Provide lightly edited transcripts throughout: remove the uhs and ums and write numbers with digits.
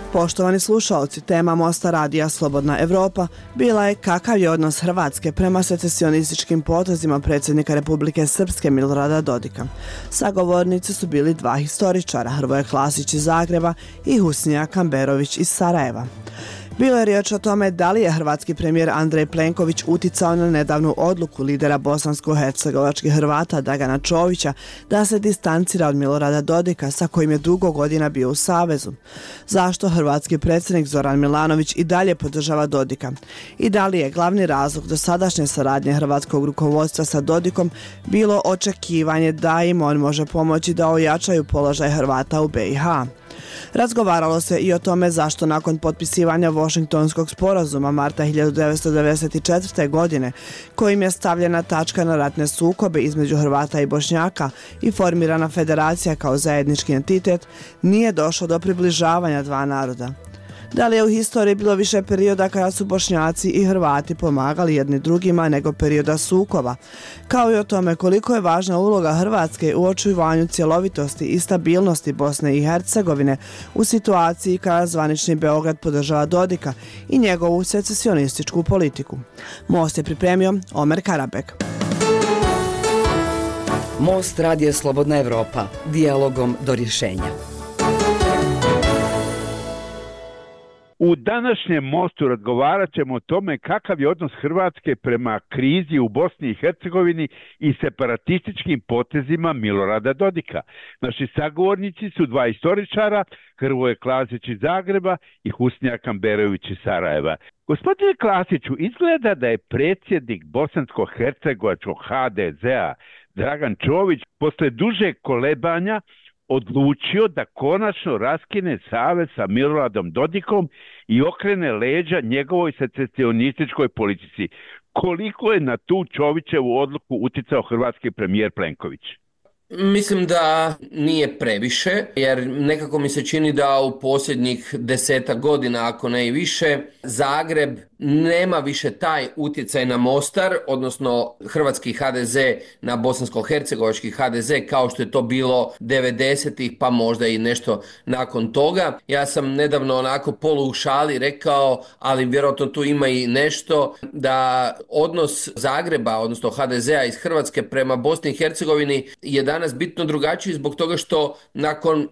Poštovani slušalci, tema Mosta radija Slobodna Evropa bila je kakav je odnos Hrvatske prema secesionističkim potezima predsjednika Republike Srpske Milorada Dodika. Sagovornici su bili dva historičara, Hrvoje Klasić iz Zagreba i Husnija Kamberović iz Sarajeva. Bilo je riječ o tome da li je hrvatski premijer Andrej Plenković uticao na nedavnu odluku lidera bosansko-hercegovačkih Hrvata Dragana Čovića da se distancira od Milorada Dodika sa kojim je dugo godina bio u savezu. Zašto hrvatski predsjednik Zoran Milanović i dalje podržava Dodika? I da li je glavni razlog dosadašnje saradnje hrvatskog rukovodstva sa Dodikom bilo očekivanje da im on može pomoći da ojačaju položaj Hrvata u BiH? Razgovaralo se i o tome zašto nakon potpisivanja Washingtonskog sporazuma marta 1994. godine, kojim je stavljena tačka na ratne sukobe između Hrvata i Bošnjaka i formirana federacija kao zajednički entitet, nije došlo do približavanja dva naroda. Da li je u historiji bilo više perioda kada su Bošnjaci i Hrvati pomagali jedni drugima nego perioda sukoba, kao i o tome koliko je važna uloga Hrvatske u očuvanju cjelovitosti i stabilnosti Bosne i Hercegovine u situaciji kada zvanični Beograd podržava Dodika i njegovu secesionističku politiku. Most je pripremio Omer Karabek. Most radija Slobodna Evropa, dijalogom do rješenja. U današnjem mostu razgovarat ćemo o tome kakav je odnos Hrvatske prema krizi u Bosni i Hercegovini i separatističkim potezima Milorada Dodika. Naši sagovornici su dva historičara, Hrvoje Klasić iz Zagreba i Husnija Kamberović iz Sarajeva. Gospodine Klasiću, izgleda da je predsjednik bosansko-hercegovačkog HDZ-a Dragan Čović posle dužeg kolebanja odlučio da konačno raskine savez sa Miloradom Dodikom i okrene leđa njegovoj secesionističkoj politici. Koliko je na tu Čovićevu odluku uticao hrvatski premijer Plenković? Mislim da nije previše, jer nekako mi se čini da u posljednjih 10 godina, ako ne i više, Zagreb nema više taj utjecaj na Mostar, odnosno hrvatski HDZ na bosansko-hercegovački HDZ, kao što je to bilo 90-ih, pa možda i nešto nakon toga. Ja sam nedavno onako polu u šali rekao, ali vjerojatno tu ima i nešto, da odnos Zagreba, odnosno HDZ-a iz Hrvatske prema Bosni i Hercegovini je danas bitno drugačiji zbog toga što nakon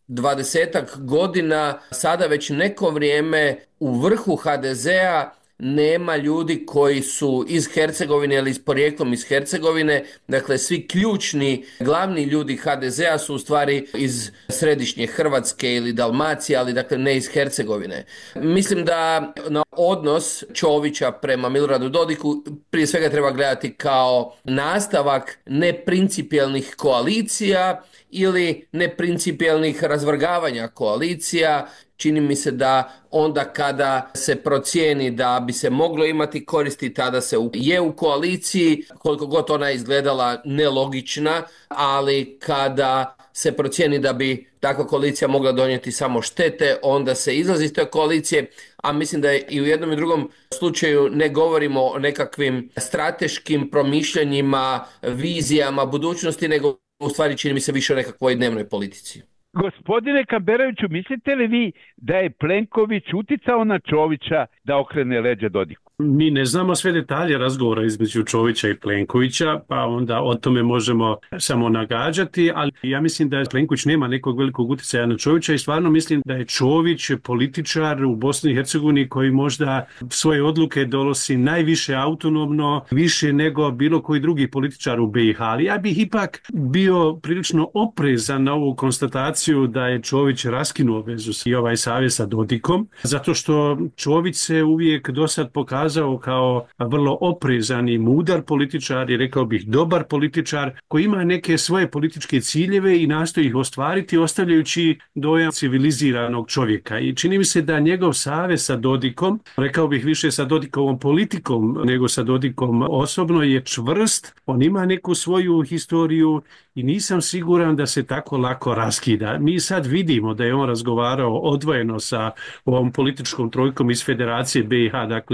20 godina sada već neko vrijeme u vrhu HDZ-a nema ljudi koji su iz Hercegovine ili s porijeklom iz Hercegovine. Dakle, svi ključni, glavni ljudi HDZ-a su u stvari iz središnje Hrvatske ili Dalmacije, ali dakle ne iz Hercegovine. Mislim da na odnos Čovića prema Miloradu Dodiku prije svega treba gledati kao nastavak neprincipijelnih koalicija ili neprincipijelnih razvrgavanja koalicija. Čini mi se da onda kada se procijeni da bi se moglo imati koristi, tada se je u koaliciji, koliko god ona izgledala nelogična, ali kada se procijeni da bi takva koalicija mogla donijeti samo štete, onda se izlazi iz te koalicije, a mislim da i u jednom i drugom slučaju ne govorimo o nekakvim strateškim promišljanjima, vizijama budućnosti, nego u stvari čini mi se više o nekakvoj dnevnoj politici. Gospodine Kamberoviću, mislite li vi da je Plenković uticao na Čovića da okrene leđa Dodiku? Mi ne znamo sve detalje razgovora između Čovića i Plenkovića, pa onda o tome možemo samo nagađati, ali ja mislim da Plenković nema nekog velikog utjecaja na Čovića i stvarno mislim da je Čović političar u Bosni i Hercegovini koji možda svoje odluke donosi najviše autonomno, više nego bilo koji drugi političar u BiH. Ali ja bih ipak bio prilično oprezan na ovu konstataciju da je Čović raskinuo vezu i ovaj savez sa Dodikom, zato što Čović se uvijek dosad pokazao kao vrlo oprezan i mudar političar i rekao bih dobar političar koji ima neke svoje političke ciljeve i nastoji ih ostvariti ostavljajući dojam civiliziranog čovjeka. I čini mi se da njegov savez sa Dodikom, rekao bih više sa Dodikovom politikom nego sa Dodikom osobno, je čvrst. On ima neku svoju historiju i nisam siguran da se tako lako raskida. Mi sad vidimo da je on razgovarao odvojeno sa ovom političkom trojkom iz Federacije BiH, dakle SDP,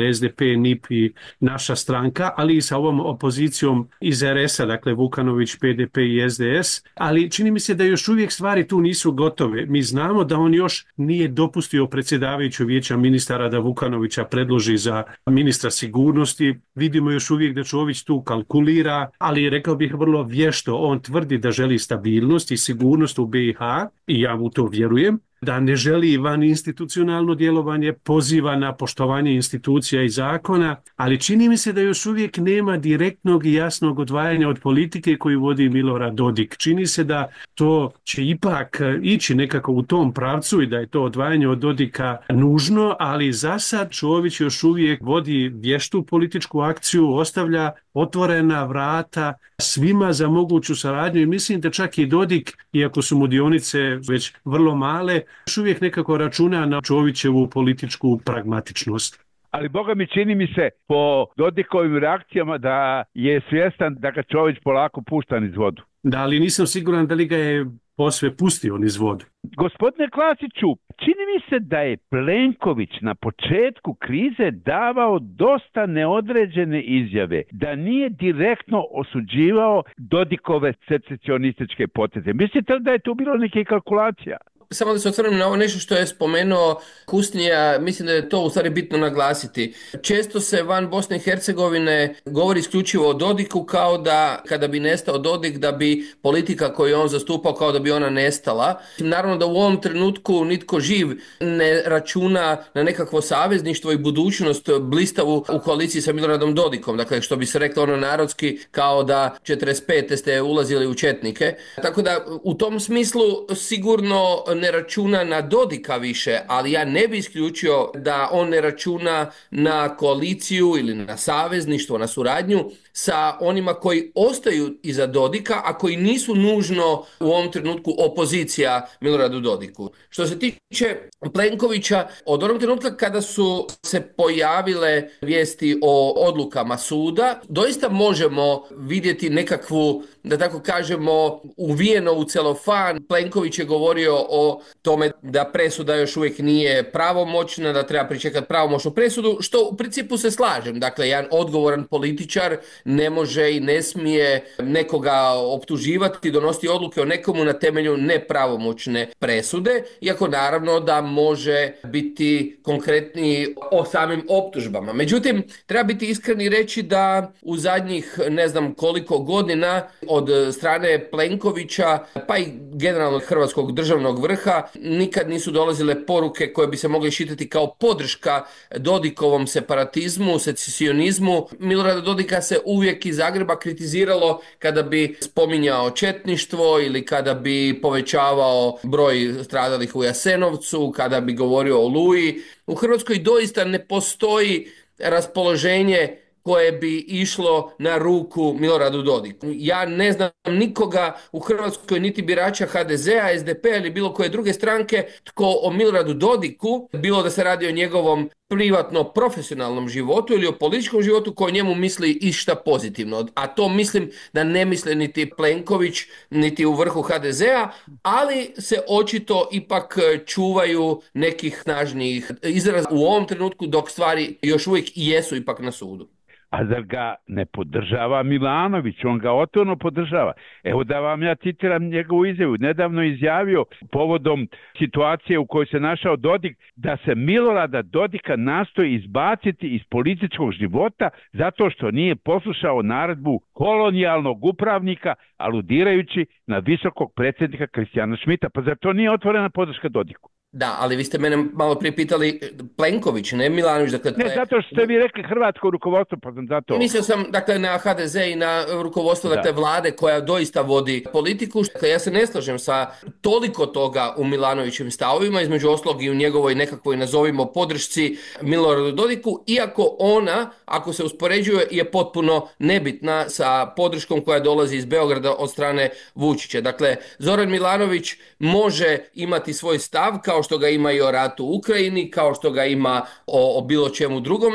NIP i naša stranka, ali i sa ovom opozicijom iz RS-a, dakle Vukanović, PDP i SDS, ali čini mi se da još uvijek stvari tu nisu gotove. Mi znamo da on još nije dopustio predsjedavajuću vijeća ministara da Vukanovića predloži za ministra sigurnosti. Vidimo još uvijek da Čović tu kalkulira, ali rekao bih vrlo vješto. On tvrdi da želi stabilnost i sigurnost u BiH i ja mu to vjerujem, da ne želi van institucionalno djelovanje, poziva na poštovanje institucija i zakona, ali čini mi se da još uvijek nema direktnog i jasnog odvajanja od politike koju vodi Milorad Dodik. Čini se da to će ipak ići nekako u tom pravcu i da je to odvajanje od Dodika nužno, ali za sad Čović još uvijek vodi vještu političku akciju, ostavlja otvorena vrata svima za moguću saradnju i mislim da čak i Dodik, iako su mu dionice već vrlo male, još uvijek nekako računa na Čovićevu političku pragmatičnost. Ali Boga mi čini mi se po Dodikovim reakcijama da je svjestan da ga Čović polako pušta niz vodu. Da, ali nisam siguran da li ga je posve pustio niz vodu. Gospodine Klasiću, čini mi se da je Plenković na početku krize davao dosta neodređene izjave, da nije direktno osuđivao Dodikove secesionističke poteze. Mislite da je tu bilo neke kalkulacija? Samo da se osvrnem na ovo nešto što je spomenuo Husnija, mislim da je to u stvari bitno naglasiti. Često se van Bosne i Hercegovine govori isključivo o Dodiku kao da kada bi nestao Dodik da bi politika koju je on zastupao kao da bi ona nestala. Naravno da u ovom trenutku nitko živ ne računa na nekakvo savezništvo i budućnost blistavu u koaliciji sa Miloradom Dodikom. Dakle, što bi se reklo ono narodski kao da 45. ste ulazili u četnike. Tako da u tom smislu sigurno ne računa na Dodika više, ali ja ne bi isključio da on ne računa na koaliciju ili na savezništvo, na suradnju sa onima koji ostaju iza Dodika, a koji nisu nužno u ovom trenutku opozicija Miloradu Dodiku. Što se tiče Plenkovića, od onog trenutka kada su se pojavile vijesti o odlukama suda, doista možemo vidjeti nekakvu, da tako kažemo, uvijeno u celofan. Plenković je govorio o tome da presuda još uvijek nije pravomoćna, da treba pričekati pravomoćnu presudu, što u principu se slažem. Dakle, jedan odgovoran političar ne može i ne smije nekoga optuživati, donositi odluke o nekomu na temelju nepravomoćne presude, iako naravno da može biti konkretniji o samim optužbama. Međutim, treba biti iskren i reći da u zadnjih ne znam koliko godina od strane Plenkovića, pa i generalno hrvatskog državnog vrha, nikad nisu dolazile poruke koje bi se mogle iščitati kao podrška Dodikovom separatizmu, secesionizmu. Milorada Dodika se uvijek iz Zagreba kritiziralo kada bi spominjao četništvo ili kada bi povećavao broj stradalih u Jasenovcu, kada bi govorio o Oluji. U Hrvatskoj doista ne postoji raspoloženje koje bi išlo na ruku Miloradu Dodiku. Ja ne znam nikoga u Hrvatskoj, niti birača HDZ-a, SDP-a ili bilo koje druge stranke, tko o Miloradu Dodiku, bilo da se radi o njegovom privatno profesionalnom životu ili o političkom životu, koji njemu misli išta pozitivno. A to mislim da ne misle niti Plenković, niti u vrhu HDZ-a, ali se očito ipak čuvaju nekih snažnijih izraza u ovom trenutku, dok stvari još uvijek i jesu ipak na sudu. A zar ga ne podržava Milanović? On ga otvoreno podržava. Evo da vam ja citiram njegovu izjavu. Nedavno izjavio povodom situacije u kojoj se našao Dodik da se Milorada Dodika nastoji izbaciti iz političkog života zato što nije poslušao naredbu kolonijalnog upravnika, aludirajući na visokog predsjednika Kristijana Šmita. Pa zar to nije otvorena podrška Dodiku? Da, ali vi ste mene malo prije pitali Plenković, ne Milanović. Dakle, ne, zato što ste vi rekli hrvatsko rukovodstvo, pa sam zato... Mislio sam, dakle, na HDZ i na rukovodstvo dakle, vlade koja doista vodi politiku. Dakle, ja se ne slažem sa toliko toga u Milanovićevim stavovima, između ostalog i u njegovoj nekakvoj, nazovimo, podršci Miloradu Dodiku, iako ona, ako se uspoređuje, je potpuno nebitna sa podrškom koja dolazi iz Beograda od strane Vučića. Dakle, Zoran Milanović može imati svoj stav, kao što ga ima i o ratu u Ukrajini, kao što ga ima o bilo čemu drugome,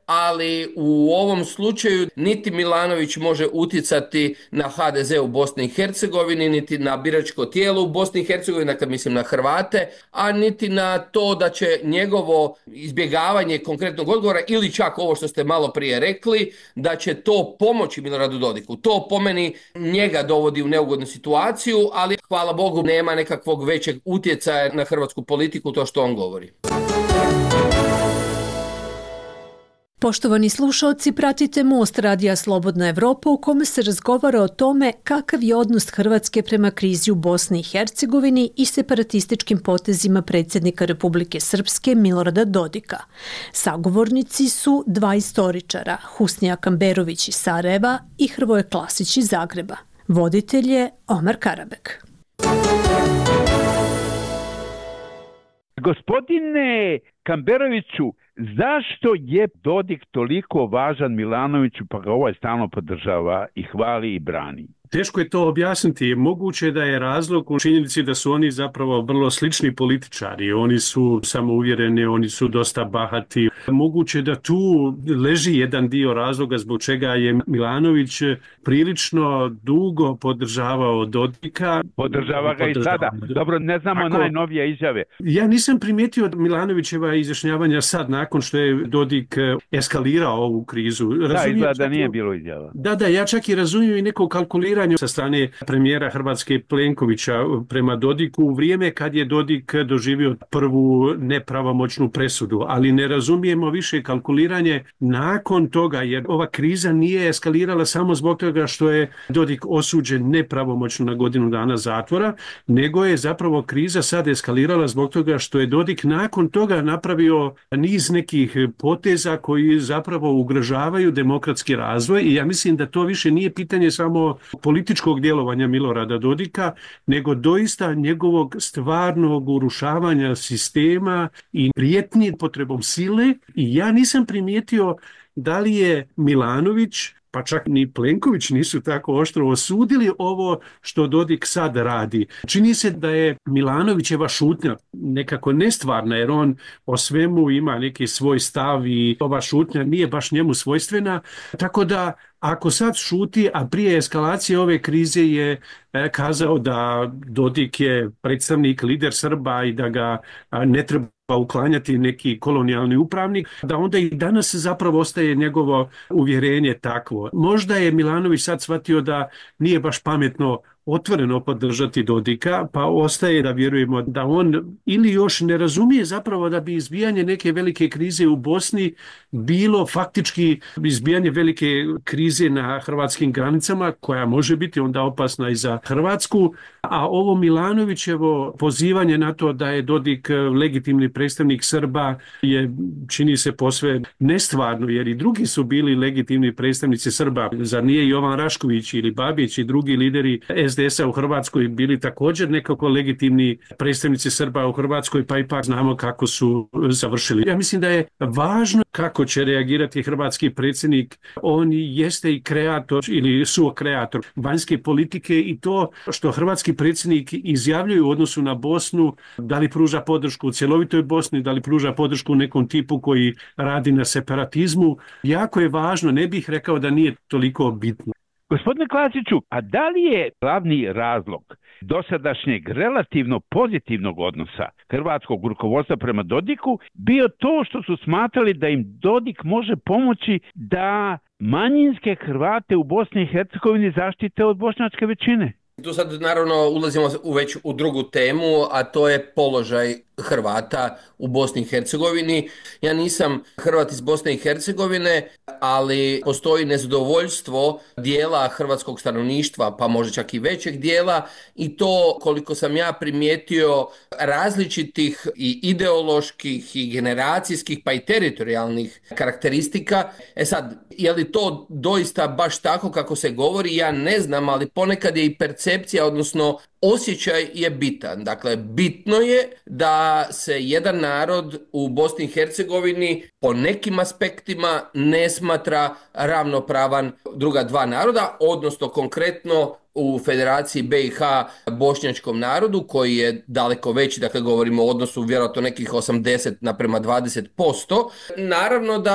ali u ovom slučaju niti Milanović može utjecati na HDZ u Bosni i Hercegovini, niti na biračko tijelo u Bosni i Hercegovini, dakle mislim na Hrvate, a niti na to da će njegovo izbjegavanje konkretnog odgovora ili čak ovo što ste malo prije rekli, da će to pomoći Miloradu Dodiku. To po meni njega dovodi u neugodnu situaciju, ali hvala Bogu nema nekakvog većeg utjecaja na hrvatsku politiku to što on govori. Poštovani slušalci, pratite Most radija Slobodna Evropa u kome se razgovara o tome kakav je odnos Hrvatske prema krizi u Bosni i Hercegovini i separatističkim potezima predsjednika Republike Srpske Milorada Dodika. Sagovornici su dva istoričara, Husnija Kamberović iz Sarajeva i Hrvoje Klasić iz Zagreba. Voditelj je Omar Karabek. Gospodine Kamberoviću, zašto je Dodik toliko važan Milanoviću pa ga ovaj stalno podržava i hvali i brani? Teško je to objasniti. Moguće da je razlog u činjenici da su oni zapravo vrlo slični političari. Oni su samouvjereni, oni su dosta bahati. Moguće da tu leži jedan dio razloga zbog čega je Milanović prilično dugo podržavao Dodika. Podržava ga i sada. Dobro, ne znamo najnovije izjave. Ja nisam primijetio od Milanovićeva izjašnjavanja sad, nakon što je Dodik eskalirao ovu krizu. Izgleda da nije bilo izjava. Da, ja čak i razumijem i neko kalkuliranje sa strane premijera Hrvatske Plenkovića prema Dodiku u vrijeme kad je Dodik doživio prvu nepravomoćnu presudu, ali ne razumijemo više kalkuliranje nakon toga, jer ova kriza nije eskalirala samo zbog toga što je Dodik osuđen nepravomoćno na godinu dana zatvora, nego je zapravo kriza sad eskalirala zbog toga što je Dodik nakon toga napravio niz nekih poteza koji zapravo ugrožavaju demokratski razvoj i ja mislim da to više nije pitanje samo političkog djelovanja Milorada Dodika, nego doista njegovog stvarnog urušavanja sistema i prijetnji potrebom sile. I ja nisam primijetio da li je Milanović, pa čak ni Plenković nisu tako oštro osudili ovo što Dodik sad radi. Čini se da je Milanovićeva šutnja nekako nestvarna, jer on o svemu ima neki svoj stav i ova šutnja nije baš njemu svojstvena, tako da ako sad šuti, a prije eskalacije ove krize je kazao da Dodik je predstavnik, lider Srba i da ga ne treba uklanjati neki kolonijalni upravnik, da onda i danas zapravo ostaje njegovo uvjerenje takvo. Možda je Milanović sad shvatio da nije baš pametno otvoreno podržati Dodika, pa ostaje da vjerujemo da on ili još ne razumije zapravo da bi izbijanje neke velike krize u Bosni bilo faktički izbijanje velike krize na hrvatskim granicama, koja može biti onda opasna i za Hrvatsku, a ovo Milanovićevo pozivanje na to da je Dodik legitimni predstavnik Srba je, čini se, posve nestvarno, jer i drugi su bili legitimni predstavnici Srba. Zar nije Jovan Rašković ili Babić i drugi lideri SDS-a u Hrvatskoj bili također nekako legitimni predstavnici Srba u Hrvatskoj, pa ipak znamo kako su završili. Ja mislim da je važno kako će reagirati hrvatski predsjednik. On jeste i kreator ili sukreator vanjske politike i to što hrvatski predsjednik izjavljuje u odnosu na Bosnu, da li pruža podršku u cjelovitoj Bosni, da li pruža podršku nekom tipu koji radi na separatizmu, jako je važno, ne bih rekao da nije toliko bitno. Gospodine Klasiću, a da li je glavni razlog dosadašnjeg relativno pozitivnog odnosa hrvatskog rukovodstva prema Dodiku bio to što su smatrali da im Dodik može pomoći da manjinske Hrvate u Bosni i Hercegovini zaštite od bošnjačke većine? Tu sad naravno ulazimo već u drugu temu, a to je položaj Hrvata u Bosni i Hercegovini. Ja nisam Hrvat iz Bosne i Hercegovine, ali postoji nezadovoljstvo dijela hrvatskog stanovništva, pa možda čak i većeg dijela, i to, koliko sam ja primijetio, različitih i ideoloških i generacijskih pa i teritorijalnih karakteristika. Sad, je li to doista baš tako kako se govori, ja ne znam, ali ponekad je i percepcija, odnosno osjećaj je bitan. Dakle, bitno je da se jedan narod u Bosni i Hercegovini po nekim aspektima ne smatra ravnopravan druga dva naroda, odnosno konkretno u Federaciji BiH bošnjačkom narodu koji je daleko veći, dakle govorimo o odnosu vjerojatno nekih 80 naprema 20%. Naravno da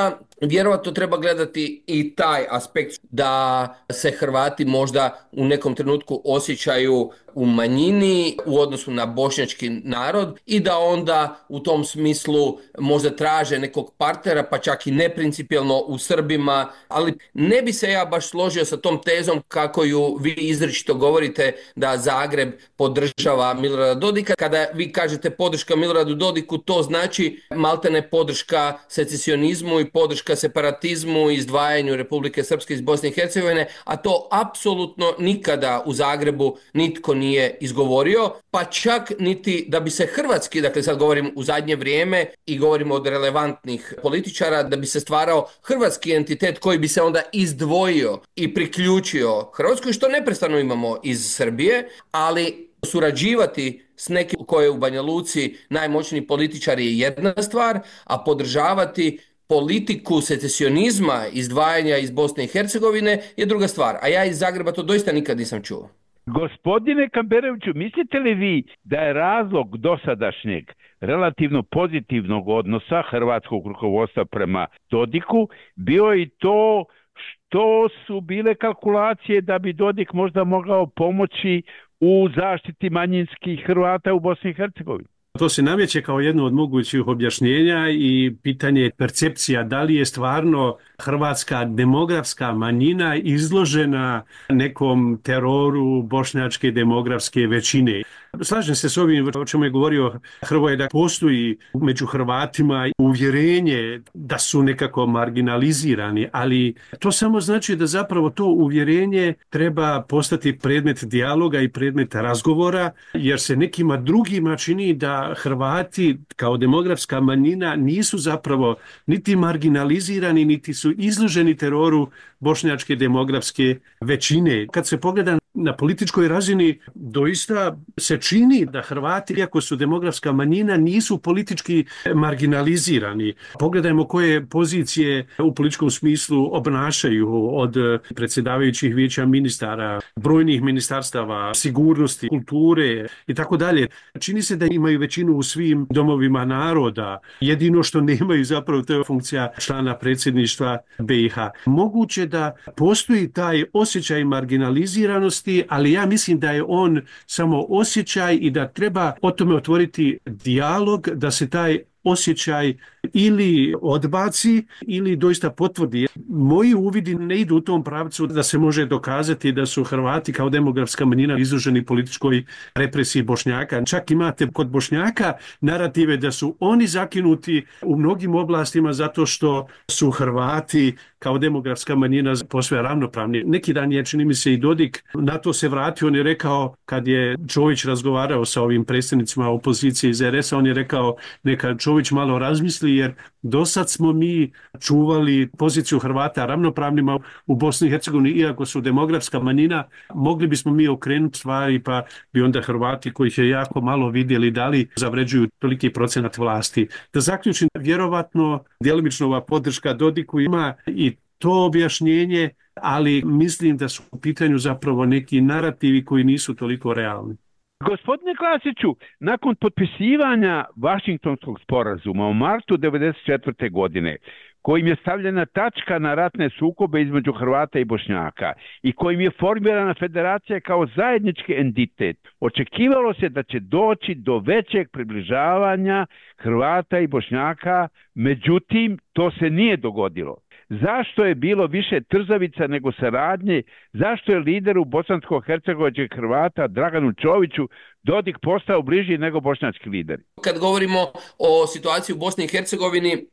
vjerojatno treba gledati i taj aspekt da se Hrvati možda u nekom trenutku osjećaju u manjini u odnosu na bošnjački narod i da onda u tom smislu možda traže nekog partnera, pa čak i neprincipijelno u Srbima, ali ne bi se ja baš složio sa tom tezom kako ju vi izričito govorite da Zagreb podržava Milorada Dodika. Kada vi kažete podrška Miloradu Dodiku, to znači maltene podrška secesionizmu i podrška separatizmu i izdvajanju Republike Srpske iz Bosne i Hercegovine, a to apsolutno nikada u Zagrebu nitko nije izgovorio, pa čak niti da bi se hrvatski, dakle sad govorim u zadnje vrijeme i govorimo od relevantnih političara, da bi se stvarao hrvatski entitet koji bi se onda izdvojio i priključio Hrvatskoj, što neprestano imamo iz Srbije, ali surađivati s nekim koji je u Banja Luci najmoćniji političar je jedna stvar, a podržavati politiku secesionizma, izdvajanja iz Bosne i Hercegovine je druga stvar. A ja iz Zagreba to doista nikad nisam čuo. Gospodine Kamberoviću, mislite li vi da je razlog dosadašnjeg relativno pozitivnog odnosa hrvatskog rukovodstva prema Dodiku bio i to što su bile kalkulacije da bi Dodik možda mogao pomoći u zaštiti manjinskih Hrvata u Bosni i Hercegovini? To se nameće kao jedno od mogućih objašnjenja i pitanje percepcija da li je stvarno hrvatska demografska manjina izložena nekom teroru bošnjačke demografske većine. Slažem se s ovim o čemu je govorio Hrvoje, da postoji među Hrvatima uvjerenje da su nekako marginalizirani, ali to samo znači da zapravo to uvjerenje treba postati predmet dijaloga i predmet razgovora, jer se nekima drugima čini da Hrvati kao demografska manjina nisu zapravo niti marginalizirani, niti su izloženi teroru bošnjačke demografske većine. Kad se pogleda na političkoj razini, doista se čini da Hrvati, iako su demografska manjina, nisu politički marginalizirani. Pogledajmo koje pozicije u političkom smislu obnašaju, od predsjedavajućih vijeća ministara, brojnih ministarstava, sigurnosti, kulture i tako dalje. Čini se da imaju većinu u svim domovima naroda. Jedino što nemaju zapravo to je funkcija člana predsjedništva BiH. Moguće da postoji taj osjećaj marginaliziranosti, ali ja mislim da je on samo osjećaj i da treba o tome otvoriti dijalog, da se taj osjećaj ili odbaci ili doista potvrdi. Moji uvidi ne idu u tom pravcu da se može dokazati da su Hrvati kao demografska manjina izloženi političkoj represiji Bošnjaka. Čak imate kod Bošnjaka narative da su oni zakinuti u mnogim oblastima zato što su Hrvati kao demografska manjina posve ravnopravni. Neki dan je, čini mi se, i Dodik na to se vratio. On je rekao, kad je Čović razgovarao sa ovim predstavnicima opozicije iz RS-a, on je rekao neka Čović malo razmisli, jer do sad smo mi čuvali poziciju Hrvata ravnopravnima u Bosni i Hercegovini, iako su demografska manjina, mogli bismo mi okrenuti stvari, pa bi onda Hrvati, kojih je jako malo vidjeli, da li zavređuju toliki procenat vlasti. Da zaključim, vjerovatno djelomično ova podrška Dodiku ima i to objašnjenje, ali mislim da su u pitanju zapravo neki narativi koji nisu toliko realni. Gospodine Klasiću, nakon potpisivanja Vašingtonskog sporazuma u martu 1994. godine, kojim je stavljena tačka na ratne sukobe između Hrvata i Bošnjaka i kojim je formirana federacija kao zajednički entitet, očekivalo se da će doći do većeg približavanja Hrvata i Bošnjaka, međutim to se nije dogodilo. Zašto je bilo više trzavica nego saradnje? Zašto je lideru bosansko-hercegovačkih Hrvata Draganu Čoviću Dodik postao bliži nego bošnjački lideri? Kad govorimo o situaciji u Bosni i Hercegovini,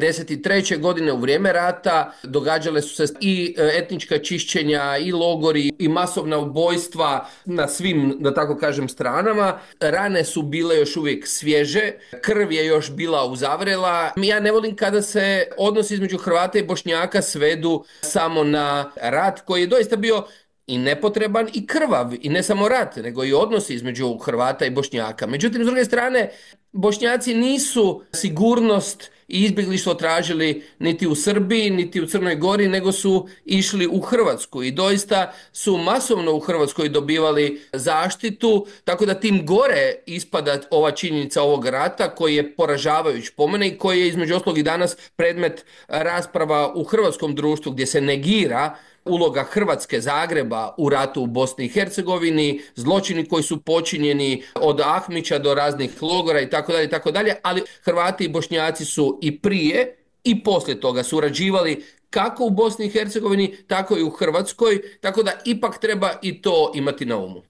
1993. godine u vrijeme rata događale su se i etnička čišćenja, i logori, i masovna ubojstva na svim, da tako kažem, stranama. Rane su bile još uvijek svježe, krv je još bila uzavrela. Ja ne volim kada se odnosi između Hrvata i Bošnjaka svedu samo na rat koji je doista bio i nepotreban i krvav, i ne samo rat, nego i odnosi između Hrvata i Bošnjaka. Međutim, s druge strane, Bošnjaci nisu sigurnost i izbjeglištvo tražili niti u Srbiji, niti u Crnoj Gori, nego su išli u Hrvatsku i doista su masovno u Hrvatskoj dobivali zaštitu, tako da tim gore ispada ova činjenica ovog rata koji je poražavajuć po mene i koji je između ostalog i danas predmet rasprava u hrvatskom društvu gdje se negira uloga Hrvatske, Zagreba u ratu u Bosni i Hercegovini, zločini koji su počinjeni od Ahmića do raznih logora i tako dalje, ali Hrvati i Bošnjaci su i prije i poslije toga surađivali kako u Bosni i Hercegovini, tako i u Hrvatskoj, tako da ipak treba i to imati na umu.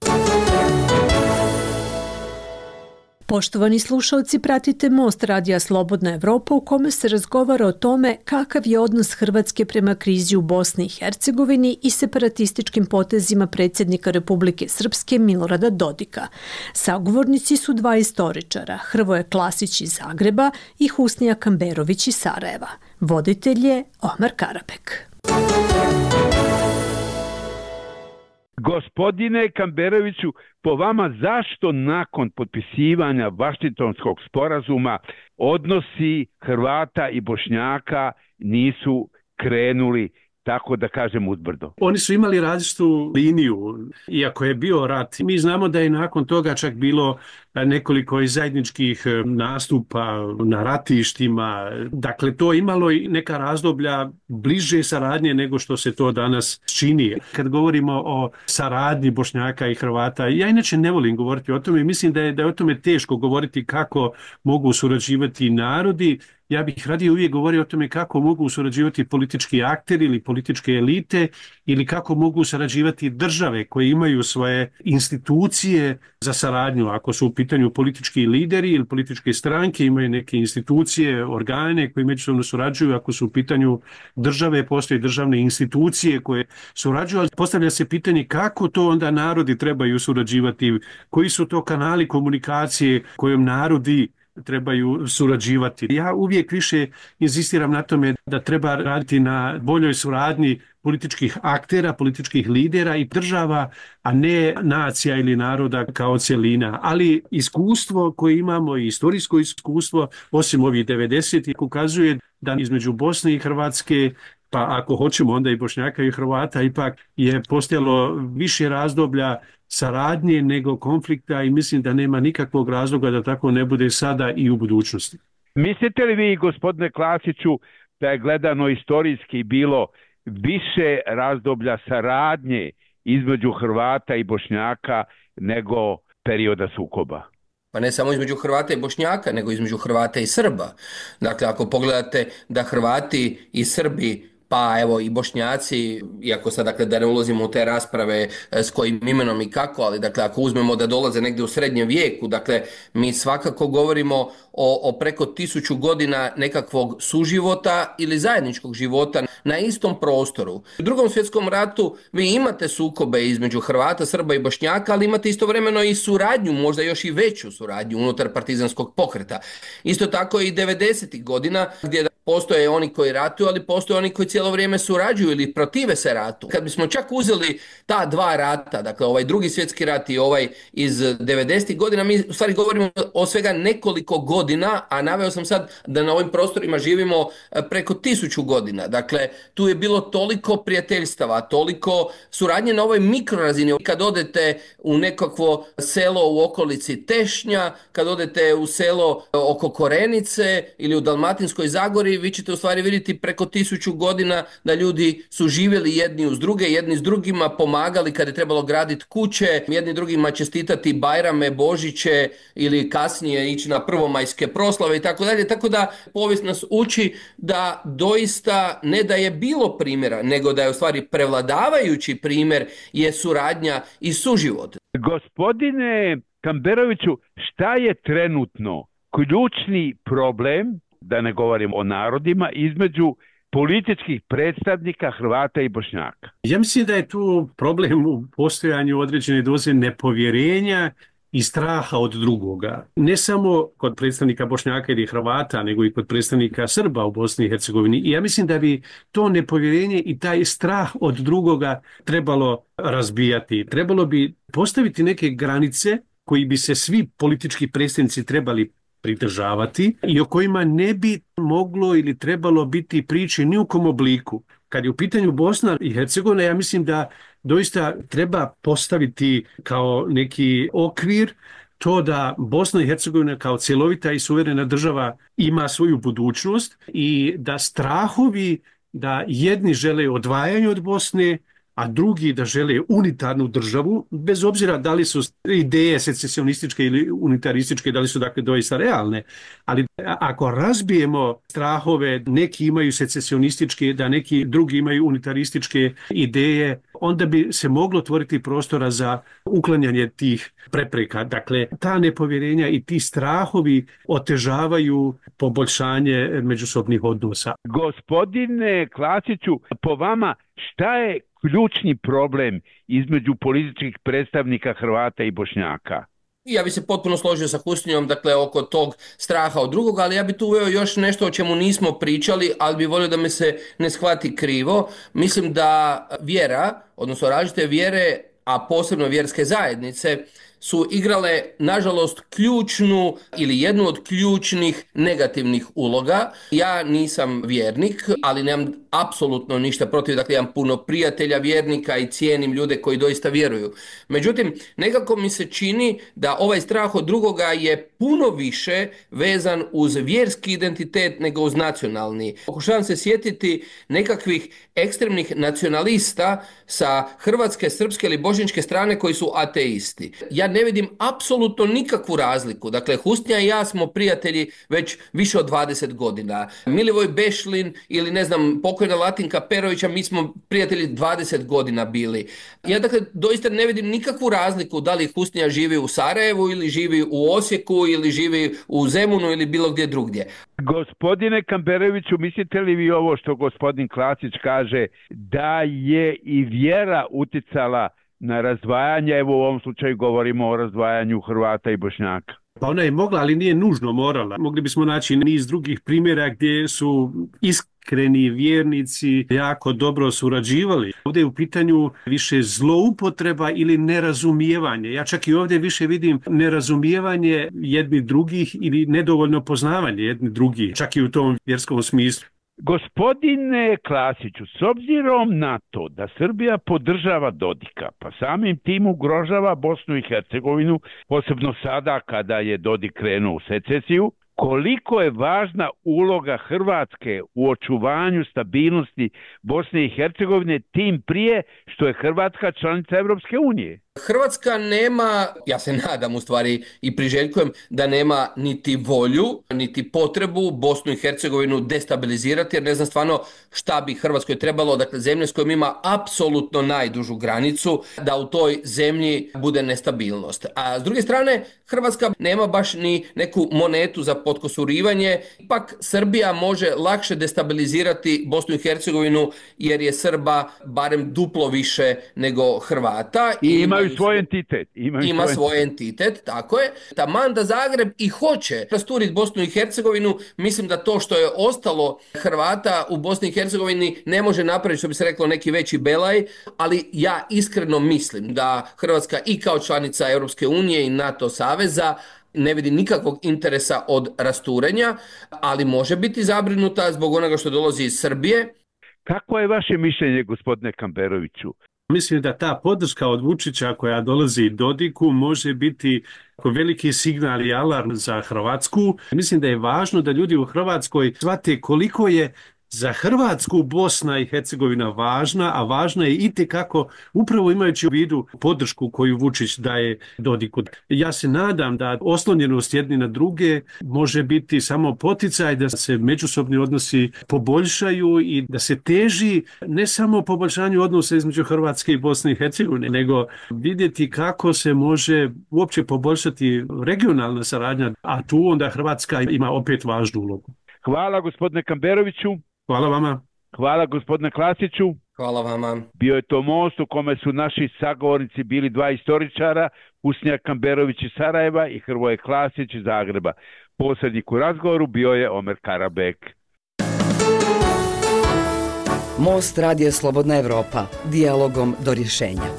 Poštovani slušalci, pratite Most radija Slobodna Evropa u kome se razgovara o tome kakav je odnos Hrvatske prema krizi u Bosni i Hercegovini i separatističkim potezima predsjednika Republike Srpske Milorada Dodika. Sagovornici su dva istoričara, Hrvoje Klasić iz Zagreba i Husnija Kamberović iz Sarajeva. Voditelj je Omar Karabek. Gospodine Kamberoviću, po vama zašto nakon potpisivanja Vašingtonskog sporazuma odnosi Hrvata i Bošnjaka nisu krenuli, tako da kažem, uzbrdo? Oni su imali različitu liniju, iako je bio rat. Mi znamo da je nakon toga čak bilo nekoliko zajedničkih nastupa na ratištima. Dakle, to je imalo i neka razdoblja bliže saradnje nego što se to danas čini. Kad govorimo o saradnji Bošnjaka i Hrvata, ja inače ne volim govoriti o tome. Mislim da je o tome teško govoriti kako mogu surađivati narodi. Ja bih radije uvijek govorio o tome kako mogu surađivati politički akteri ili političke elite ili kako mogu surađivati države koje imaju svoje institucije za saradnju. Ako su u pitanju politički lideri ili političke stranke, imaju neke institucije, organe koji međusobno surađuju. Ako su u pitanju države, postoje državne institucije koje surađuju, ali postavlja se pitanje kako to onda narodi trebaju surađivati, koji su to kanali komunikacije kojom narodi trebaju surađivati. Ja uvijek više inzistiram na tome da treba raditi na boljoj suradnji političkih aktera, političkih lidera i država, a ne nacija ili naroda kao cjelina. Ali iskustvo koje imamo i istorijsko iskustvo, osim ovih 90-ih, ukazuje da između Bosne i Hrvatske, pa ako hoćemo onda i Bošnjaka i Hrvata, ipak je postojalo više razdoblja saradnje nego konflikta i mislim da nema nikakvog razloga da tako ne bude sada i u budućnosti. Mislite li vi, gospodine Klasiću, da je gledano istorijski bilo više razdoblja saradnje između Hrvata i Bošnjaka nego perioda sukoba? Pa ne samo između Hrvata i Bošnjaka, nego između Hrvata i Srba. Dakle, ako pogledate da Hrvati i Srbi, pa evo i Bošnjaci, iako sad dakle da ne ulazimo u te rasprave s kojim imenom i kako, ali dakle ako uzmemo da dolaze negdje u srednjem vijeku, dakle mi svakako govorimo o preko 1000 godina nekakvog suživota ili zajedničkog života na istom prostoru. U Drugom svjetskom ratu vi imate sukobe između Hrvata, Srba i Bošnjaka, ali imate istovremeno i suradnju, možda još i veću suradnju unutar partizanskog pokreta. Isto tako i 90-ih godina gdje postoje oni koji ratuju, ali postoje oni koji cijelo vrijeme surađuju ili protive se ratu. Kad bismo čak uzeli ta dva rata, dakle ovaj Drugi svjetski rat i ovaj iz 90-ih godina, mi u stvari govorimo o svega nekoliko godina, a naveo sam sad da na ovim prostorima živimo preko 1000 godina. Dakle, tu je bilo toliko prijateljstava, toliko suradnje na ovoj mikrorazini. Kad odete u nekakvo selo u okolici Tešnja, kad odete u selo oko Korenice ili u Dalmatinskoj Zagori, vi ćete u stvari vidjeti preko 1000 godina da ljudi su živjeli jedni uz druge, jedni s drugima, pomagali kad je trebalo graditi kuće, jedni drugima čestitati Bajrame, Božiće ili kasnije ići na prvomajske proslave i tako dalje. Tako da povijest nas uči da doista ne da je bilo primjera, nego da je u stvari prevladavajući primjer je suradnja i suživot. Gospodine Kamberoviću, šta je trenutno ključni problem, da ne govorim o narodima, između političkih predstavnika Hrvata i Bošnjaka? Ja mislim da je tu problem u postojanju određene doze nepovjerenja i straha od drugoga. Ne samo kod predstavnika Bošnjaka ili Hrvata, nego i kod predstavnika Srba u Bosni i Hercegovini. I ja mislim da bi to nepovjerenje i taj strah od drugoga trebalo razbijati. Trebalo bi postaviti neke granice koji bi se svi politički predstavnici trebali pridržavati i o kojima ne bi moglo ili trebalo biti priče ni u kom obliku. Kad je u pitanju Bosna i Hercegovina, ja mislim da doista treba postaviti kao neki okvir to da Bosna i Hercegovina kao cjelovita i suverena država ima svoju budućnost i da strahovi da jedni žele odvajanje od Bosne, a drugi da žele unitarnu državu, bez obzira da li su ideje secesionističke ili unitarističke, da li su dakle doista realne. Ali ako razbijemo strahove, neki imaju secesionističke, da neki drugi imaju unitarističke ideje, onda bi se moglo otvoriti prostora za uklanjanje tih prepreka. Dakle, ta nepovjerenja i ti strahovi otežavaju poboljšanje međusobnih odnosa. Gospodine Klasiću, po vama šta je ključni problem između političkih predstavnika Hrvata i Bošnjaka? Ja bi se potpuno složio sa Husnijom, dakle, oko tog straha od drugoga, ali ja bi tu uveo još nešto o čemu nismo pričali, ali bi volio da me se ne shvati krivo. Mislim da vjera, odnosno različite vjere, a posebno vjerske zajednice, su igrale, nažalost, ključnu ili jednu od ključnih negativnih uloga. Ja nisam vjernik, ali nemam apsolutno ništa protiv, dakle imam puno prijatelja vjernika i cijenim ljude koji doista vjeruju. Međutim, nekako mi se čini da ovaj strah od drugoga je puno više vezan uz vjerski identitet nego uz nacionalni. Pokušavam se sjetiti nekakvih ekstremnih nacionalista sa hrvatske, srpske ili bošnjačke strane koji su ateisti. Ja ne vidim apsolutno nikakvu razliku. Dakle, Husnija i ja smo prijatelji već više od 20 godina. Milivoj Bešlin ili ne znam, pokojna Latinka Perovića, mi smo prijatelji 20 godina bili. Ja dakle doista ne vidim nikakvu razliku da li Husnija živi u Sarajevu ili živi u Osijeku ili živi u Zemunu ili bilo gdje drugdje. Gospodine Kamberoviću, mislite li vi ovo što gospodin Klasić kaže, da je i vjera uticala na razdvajanje, evo u ovom slučaju govorimo o razdvajanju Hrvata i Bošnjaka? Pa ona je mogla, ali nije nužno morala. Mogli bismo naći niz drugih primjera gdje su iskreni vjernici jako dobro surađivali. Ovdje je u pitanju više zloupotreba ili nerazumijevanje. Ja čak i ovdje više vidim nerazumijevanje jedni drugih ili nedovoljno poznavanje jedni drugih, čak i u tom vjerskom smislu. Gospodine Klasiću, s obzirom na to da Srbija podržava Dodika, pa samim tim ugrožava Bosnu i Hercegovinu, posebno sada kada je Dodik krenuo u secesiju, koliko je važna uloga Hrvatske u očuvanju stabilnosti Bosne i Hercegovine, tim prije što je Hrvatska članica Europske unije? Hrvatska nema, ja se nadam u stvari i priželjkujem da nema niti volju, niti potrebu Bosnu i Hercegovinu destabilizirati, jer ne znam stvarno šta bi Hrvatskoj trebalo, dakle zemlje s kojom ima apsolutno najdužu granicu, da u toj zemlji bude nestabilnost. A s druge strane, Hrvatska nema baš ni neku monetu za potkosurivanje, ipak Srbija može lakše destabilizirati Bosnu i Hercegovinu jer je Srba barem duplo više nego Hrvata. I imaju svoj entitet. Ima svoj entitet, tako je. Taman da Zagreb i hoće rasturiti Bosnu i Hercegovinu, mislim da to što je ostalo Hrvata u Bosni i Hercegovini ne može napraviti, što bi se reklo, neki veći belaj, ali ja iskreno mislim da Hrvatska i kao članica Europske unije i NATO saveza ne vidi nikakvog interesa od rasturenja, ali može biti zabrinuta zbog onoga što dolazi iz Srbije. Kako je vaše mišljenje, gospodine Kamberoviću? Mislim da ta podrška od Vučića koja dolazi Dodiku može biti veliki signal i alarm za Hrvatsku. Mislim da je važno da ljudi u Hrvatskoj shvate koliko je za Hrvatsku Bosna i Hercegovina važna, a važna je itekako upravo imajući u vidu podršku koju Vučić daje Dodiku. Ja se nadam da oslonjenost jedni na druge može biti samo poticaj da se međusobni odnosi poboljšaju i da se teži ne samo poboljšanju odnosa između Hrvatske i Bosne i Hercegovine, nego vidjeti kako se može uopće poboljšati regionalna saradnja, a tu onda Hrvatska ima opet važnu ulogu. Hvala gospodine Kamberoviću. Hvala vama. Hvala gospodine Klasiću. Hvala vama. Bio je to most u kome su naši sagovornici bili dva istoričara, Husnija Kamberović iz Sarajeva i Hrvoje Klasić iz Zagreba. Posrednik u razgovoru bio je Omer Karabek. Most Radija Slobodna Evropa. Dijalogom do rješenja.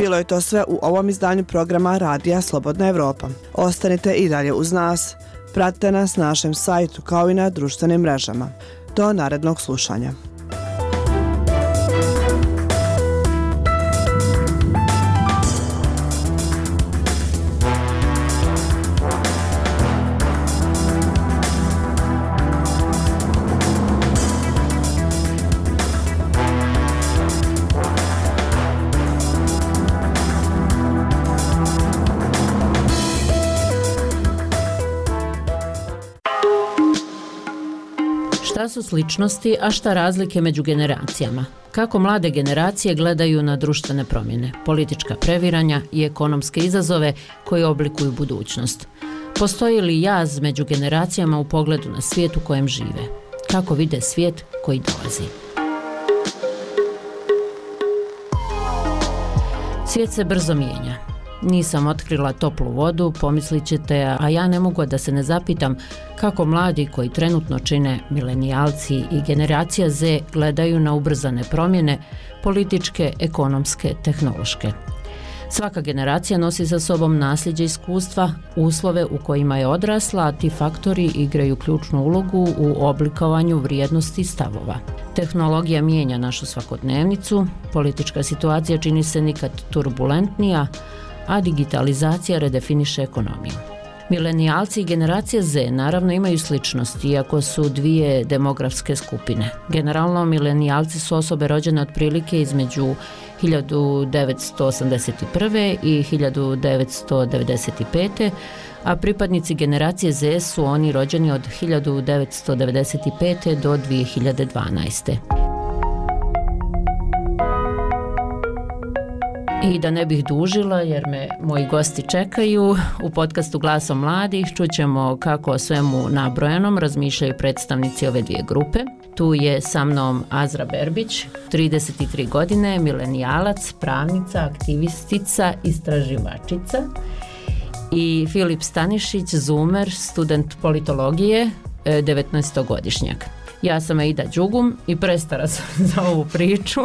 Bilo je to sve u ovom izdanju programa Radija Slobodna Evropa. Ostanite i dalje uz nas. Pratite nas na našem sajtu kao i na društvenim mrežama. Do narednog slušanja. Šta su sličnosti, a šta razlike među generacijama? Kako mlade generacije gledaju na društvene promjene, politička previranja i ekonomske izazove koji oblikuju budućnost? Postoji li jaz među generacijama u pogledu na svijet u kojem žive? Kako vide svijet koji dolazi? Svijet se brzo mijenja. Nisam otkrila toplu vodu, pomislit ćete, a ja ne mogu da se ne zapitam kako mladi koji trenutno čine milenijalci i generacija Z gledaju na ubrzane promjene, političke, ekonomske, tehnološke. Svaka generacija nosi sa sobom nasljeđe iskustva, uslove u kojima je odrasla, a ti faktori igraju ključnu ulogu u oblikovanju vrijednosti i stavova. Tehnologija mijenja našu svakodnevnicu, politička situacija čini se nikad turbulentnija, a digitalizacija redefiniše ekonomiju. Milenijalci i generacija Z naravno imaju sličnosti, iako su dvije demografske skupine. Generalno, milenijalci su osobe rođene otprilike između 1981. i 1995. a pripadnici generacije Z su oni rođeni od 1995. do 2012. I da ne bih dužila, jer me moji gosti čekaju, u podcastu Glasom mladih čućemo kako o svemu nabrojanom razmišljaju predstavnici ove dvije grupe. Tu je sa mnom Azra Berbić, 33 godine, milenijalac, pravnica, aktivistica, istraživačica, i Filip Stanišić, zoomer, student politologije, 19-godišnjak. Ja sam Aida Đugum i prestara sam za ovu priču.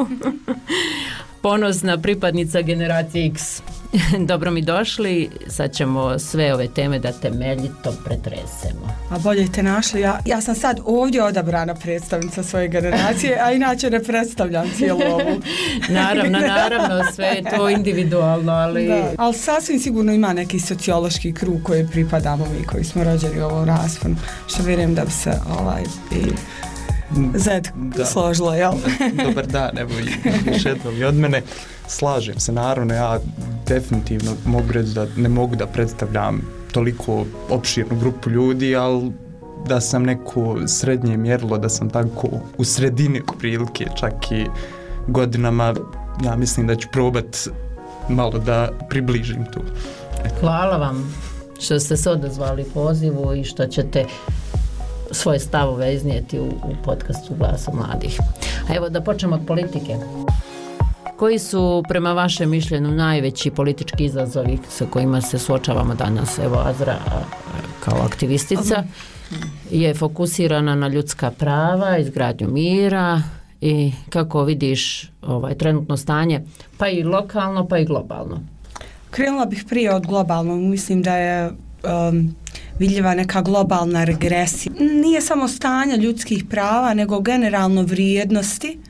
Ponosna pripadnica generacije X. Dobro mi došli, sad ćemo sve ove teme da temeljito pretresemo. A bolje te našli, ja sam sad ovdje odabrana predstavnica svoje generacije, a inače ne predstavljam cijelu ovu. Naravno, sve je to individualno, ali... Da, ali sasvim sigurno ima neki sociološki krug koji pripadamo mi, koji smo rođeni u ovom rasponu, što vjerujem da bi se i Zed složilo, jel? Dobar dan, evo još jednom i od mene. Slažem se, naravno, ja definitivno mogu reći da ne mogu da predstavljam toliko opširnu grupu ljudi, ali da sam neko srednje mjerilo, da sam tako u sredini prilike, čak i godinama, ja mislim da ću probat malo da približim tu. Hvala vam što ste se odazvali pozivu i što ćete svoje stavove iznijeti u podcastu Glasa mladih. A evo da počnemo od politike. Koji su prema vašem mišljenju najveći politički izazovi sa kojima se suočavamo danas? Evo Azra kao aktivistica je fokusirana na ljudska prava, izgradnju mira i kako vidiš trenutno stanje, pa i lokalno, pa i globalno. Krenula bih prije od globalnog, mislim da je vidljiva neka globalna regresija. Nije samo stanje ljudskih prava, nego generalno vrijednosti.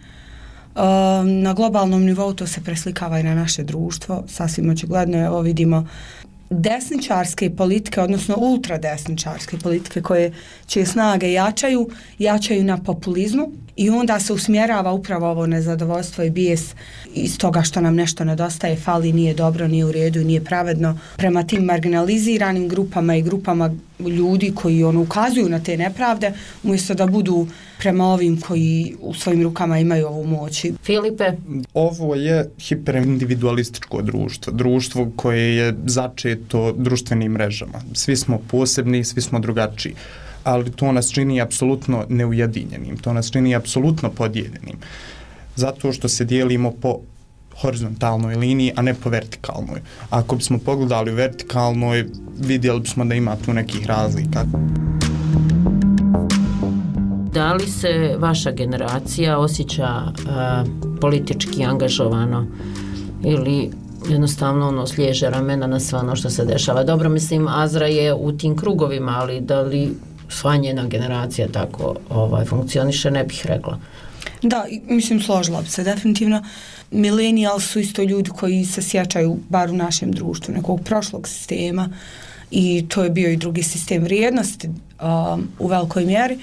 Na globalnom nivou to se preslikava i na naše društvo. Sasvim očigledno, evo vidimo desničarske politike, odnosno ultradesničarske politike čije snage jačaju na populizmu i onda se usmjerava upravo ovo nezadovoljstvo i bijes iz toga što nam nešto nedostaje, fali, nije dobro, nije u redu, nije pravedno prema tim marginaliziranim grupama i grupama ljudi koji ukazuju na te nepravde, umjesto da budu prema ovim koji u svojim rukama imaju ovu moć. Filipe? Ovo je hiperindividualističko društvo koje je začeto društvenim mrežama. Svi smo posebni, svi smo drugačiji, ali to nas čini apsolutno neujedinjenim, to nas čini apsolutno podijeljenim, zato što se dijelimo po horizontalnoj liniji, a ne po vertikalnoj. Ako bismo pogledali u vertikalnoj, vidjeli bismo da ima tu nekih razlika. Da li se vaša generacija osjeća politički angažovano ili jednostavno sliježe ramena na sve ono što se dešava. Dobro, mislim, Azra je u tim krugovima, ali da li sva njena generacija tako funkcioniše, ne bih rekla. Da, mislim, složila bi se definitivno. Millennials su isto ljudi koji se sjećaju, bar u našem društvu, nekog prošlog sistema, i to je bio i drugi sistem vrijednosti u velikoj mjeri,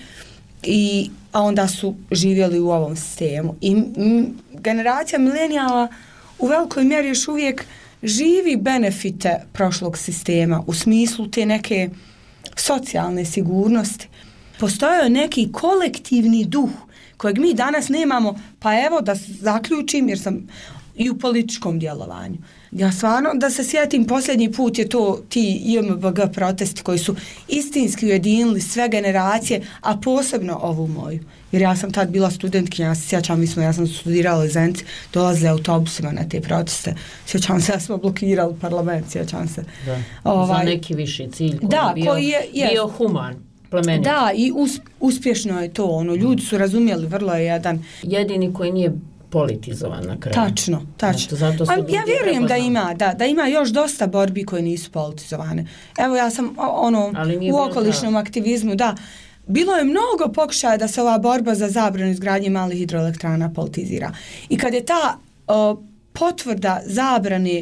a onda su živjeli u ovom sistemu. I generacija milenijala u velikoj mjeri još uvijek živi benefite prošlog sistema u smislu te neke socijalne sigurnosti. Postojao neki kolektivni duh kojeg mi danas nemamo, pa evo da zaključim, jer sam i u političkom djelovanju. Ja stvarno da se sjetim, posljednji put je to ti JMBG protesti koji su istinski ujedinili sve generacije, a posebno ovu moju. Jer ja sam tad bila studentkinja, ja se sjećam, ja sam studirala u Zenici, dolazile autobusima na te proteste. Sjećam se, ja smo blokirali parlament, sjećam se. Za neki viši cilj koji je bio human. Plemenit. Da, i uspješno je to, ljudi su razumjeli, vrlo je jedan. Jedini koji nije politizovan na kraju. Tačno. Ja vjerujem da ima još dosta borbi koje nisu politizovane. Evo, ja sam u okolišnom aktivizmu, da, bilo je mnogo pokušaja da se ova borba za zabranu izgradnje malih hidroelektrana politizira. I kad je ta potvrda zabrane,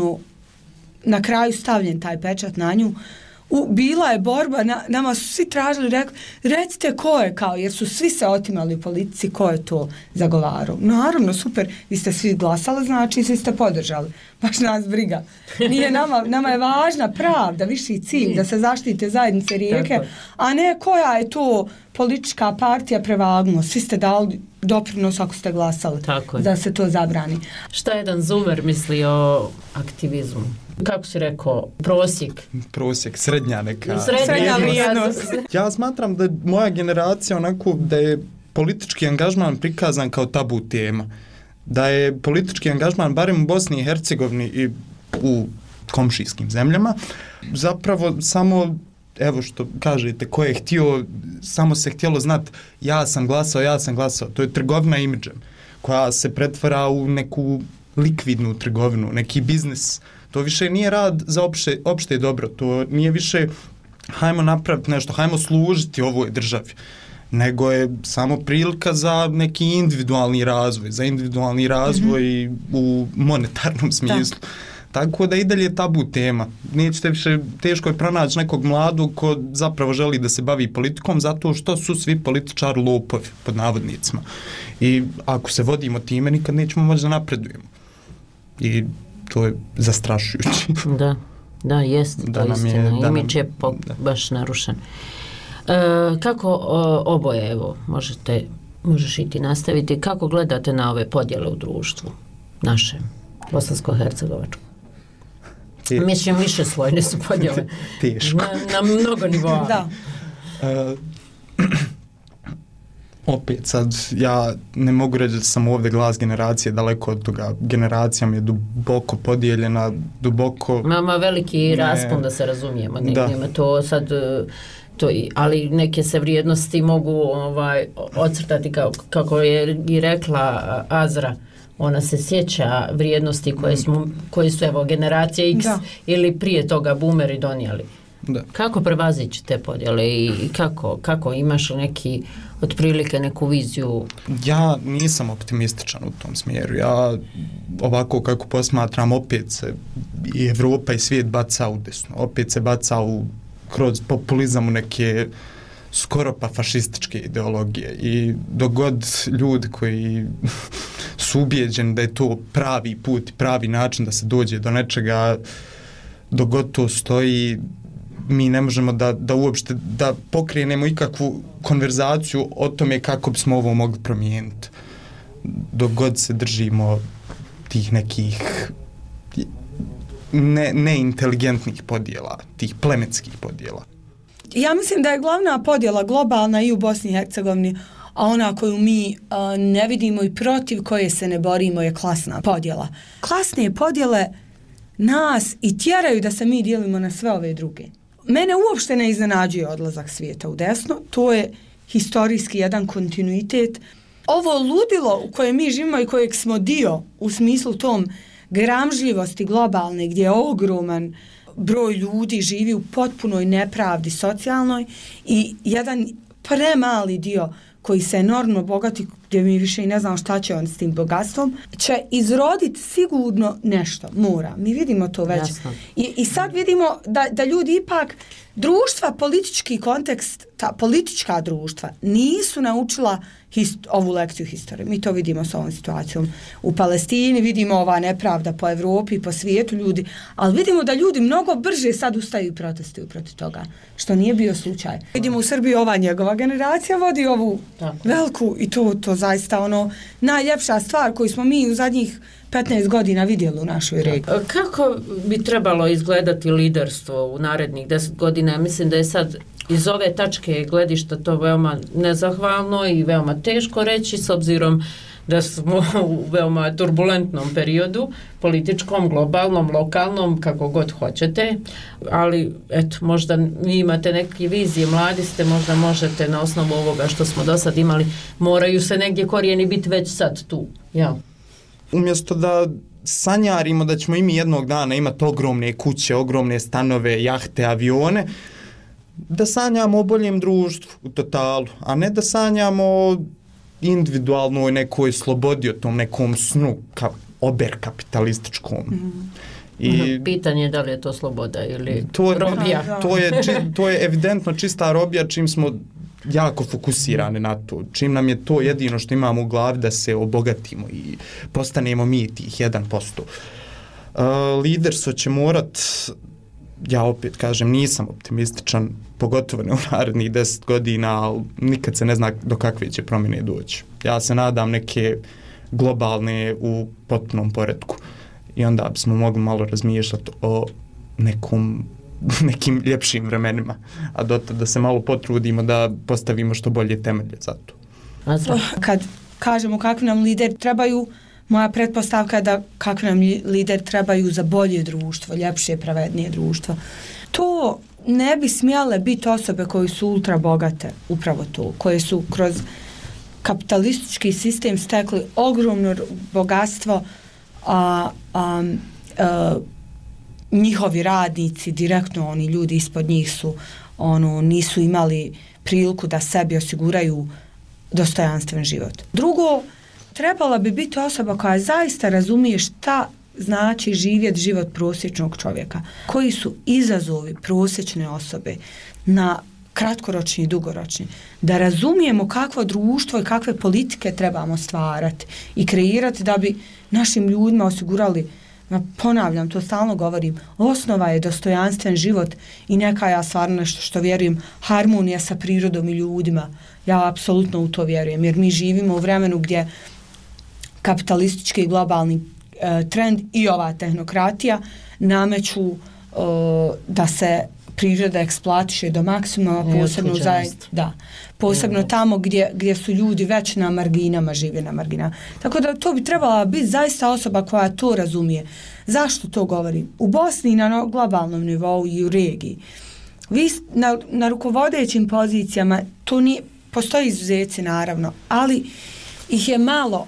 na kraju stavljen taj pečat na nju, bila je borba, nama su svi tražili, recite ko je, jer su svi se otimali u politici, ko je to zagovarao. Naravno, super, vi ste svi glasali, znači svi ste podržali. Baš nas briga. Nije nama je važna pravda, viši cilj, da se zaštite zajednice rijeke, a ne koja je to politička partija prevagnuo. Svi ste dali doprinos ako ste glasali da se to zabrani. Šta jedan Zumer misli o aktivizmu? Kako si rekao, prosjek, srednja neka. Srednja vrijednost. Ja smatram da moja generacija da je politički angažman prikazan kao tabu tema. Da je politički angažman, barem u Bosni i Hercegovini i u komšijskim zemljama, zapravo samo, evo što kažete, ko je htio, samo se htjelo znati ja sam glasao. To je trgovina imidžem koja se pretvara u neku likvidnu trgovinu, neki biznis. To više nije rad za opšte dobro, to nije više hajmo napraviti nešto, hajmo služiti ovoj državi, nego je samo prilika za neki individualni razvoj u monetarnom smislu. Tako da i dalje tabu tema. Nećete više, teško je pronaći nekog mladog ko zapravo želi da se bavi politikom, zato što su svi političari lopovi, pod navodnicima. I ako se vodimo time, nikad nećemo moći da napredujemo. I to je zastrašujuće. Da, jest, to je istina. Imidž je baš narušen. Kako oboje, evo, možeš i ti nastaviti, kako gledate na ove podjele u društvu našem, bosansko-hercegovačkom? Mislim, više slojne su podjele. Teško. Na mnogo nivoa. Da. Opet sad, ja ne mogu reći da sam ovdje glas generacije, daleko od toga. Generacija mi je duboko podijeljena, duboko... Mama veliki raspon, da se razumijemo. Nema to sad... ali neke se vrijednosti mogu ocrtati kako je i rekla Azra. Ona se sjeća vrijednosti koje su evo generacije X ili prije toga boomeri donijeli. Da. Kako prevazići te podjele i kako imaš neki otprilike neku viziju? Ja nisam optimističan u tom smjeru. Ja ovako kako posmatram, opet se i Evropa i svijet baca u desno. Opet se baca kroz populizam u neke skoro pa fašističke ideologije. I dok god ljudi koji su ubijeđeni da je to pravi put, pravi način da se dođe do nečega, dok god to stoji, mi ne možemo da uopšte da pokrenemo ikakvu konverzaciju o tome kako bismo ovo mogli promijeniti. Dok god se držimo tih nekih neinteligentnih podjela, tih plemenskih podjela. Ja mislim da je glavna podjela globalna i u Bosni i Hercegovini, a ona koju mi ne vidimo i protiv koje se ne borimo je klasna podjela. Klasne podjele nas i tjeraju da se mi dijelimo na sve ove druge. Mene uopšte ne iznenađuje odlazak svijeta u desno, to je historijski jedan kontinuitet. Ovo ludilo u kojem mi živimo i kojeg smo dio u smislu tom gramžljivosti globalne gdje je ogroman broj ljudi živi u potpunoj nepravdi socijalnoj i jedan premali dio koji se enormno bogati, gdje mi više i ne znam šta će on s tim bogatstvom, će izroditi sigurno nešto, mora. Mi vidimo to već. I sad vidimo da ljudi ipak, društva, politički kontekst, ta politička društva nisu naučila ovu lekciju historije. Mi to vidimo s ovom situacijom u Palestini, vidimo ova nepravda po Evropi, po svijetu ljudi, ali vidimo da ljudi mnogo brže sad ustaju i protestuju protiv toga, što nije bio slučaj. Vidimo u Srbiji ova njegova generacija vodi ovu veliku i to zaista ono najljepša stvar koju smo mi u zadnjih 15 godina vidjeli u našoj regiji. Kako bi trebalo izgledati liderstvo u narednih 10 godina? Ja mislim da je sad iz ove tačke gledišta to veoma nezahvalno i veoma teško reći s obzirom da smo u veoma turbulentnom periodu, političkom, globalnom, lokalnom, kako god hoćete, ali eto, možda vi imate neke vizije, mladi ste, možda možete na osnovu ovoga što smo do sad imali, moraju se negdje korijeni biti već sad tu, ja. Umjesto da sanjarimo da ćemo i mi jednog dana imati ogromne kuće, ogromne stanove, jahte, avione, da sanjamo o boljem društvu u totalu, a ne da sanjamo individualnoj nekoj slobodi, o tom nekom snu oberkapitalističkom. I pitanje je da li je to sloboda ili robija. To je evidentno čista robija čim smo jako fokusirani na to. Čim nam je to jedino što imamo u glavi da se obogatimo i postanemo mi tih 1%. Liderstvo će morat, ja opet kažem, nisam optimističan, pogotovo ne u narednih 10 godina, ali nikad se ne zna do kakve će promjene doći. Ja se nadam neke globalne u potpunom poretku i onda bismo mogli malo razmišljati o nekim ljepšim vremenima, a dotad da se malo potrudimo da postavimo što bolje temelje za to. Kad kažemo kakvi nam lider trebaju, moja pretpostavka je da kakvi nam lider trebaju za bolje društvo, ljepše, pravednije društvo. To ne bi smjele biti osobe koje su ultra bogate, upravo to, koje su kroz kapitalistički sistem stekli ogromno bogatstvo, njihovi radnici, direktno oni ljudi ispod njih su nisu imali priliku da sebi osiguraju dostojanstven život. Drugo, trebala bi biti osoba koja zaista razumije šta znači živjeti život prosječnog čovjeka. Koji su izazovi prosječne osobe na kratkoročni i dugoročni. Da razumijemo kakvo društvo i kakve politike trebamo stvarati i kreirati da bi našim ljudima osigurali, ponavljam, to stalno govorim, osnova je dostojanstven život i neka, ja stvarno nešto što vjerujem, harmonija sa prirodom i ljudima. Ja apsolutno u to vjerujem, jer mi živimo u vremenu gdje kapitalistički i globalni trend i ova tehnokratija nameću da se priroda eksploatiše do maksimuma, posebno tamo gdje su ljudi već na marginama, žive na marginama. Tako da to bi trebala biti zaista osoba koja to razumije. Zašto to govorim? U Bosni na globalnom nivou i u regiji. Vi na rukovodećim pozicijama, to nije, postoji izuzeci naravno, ali ih je malo.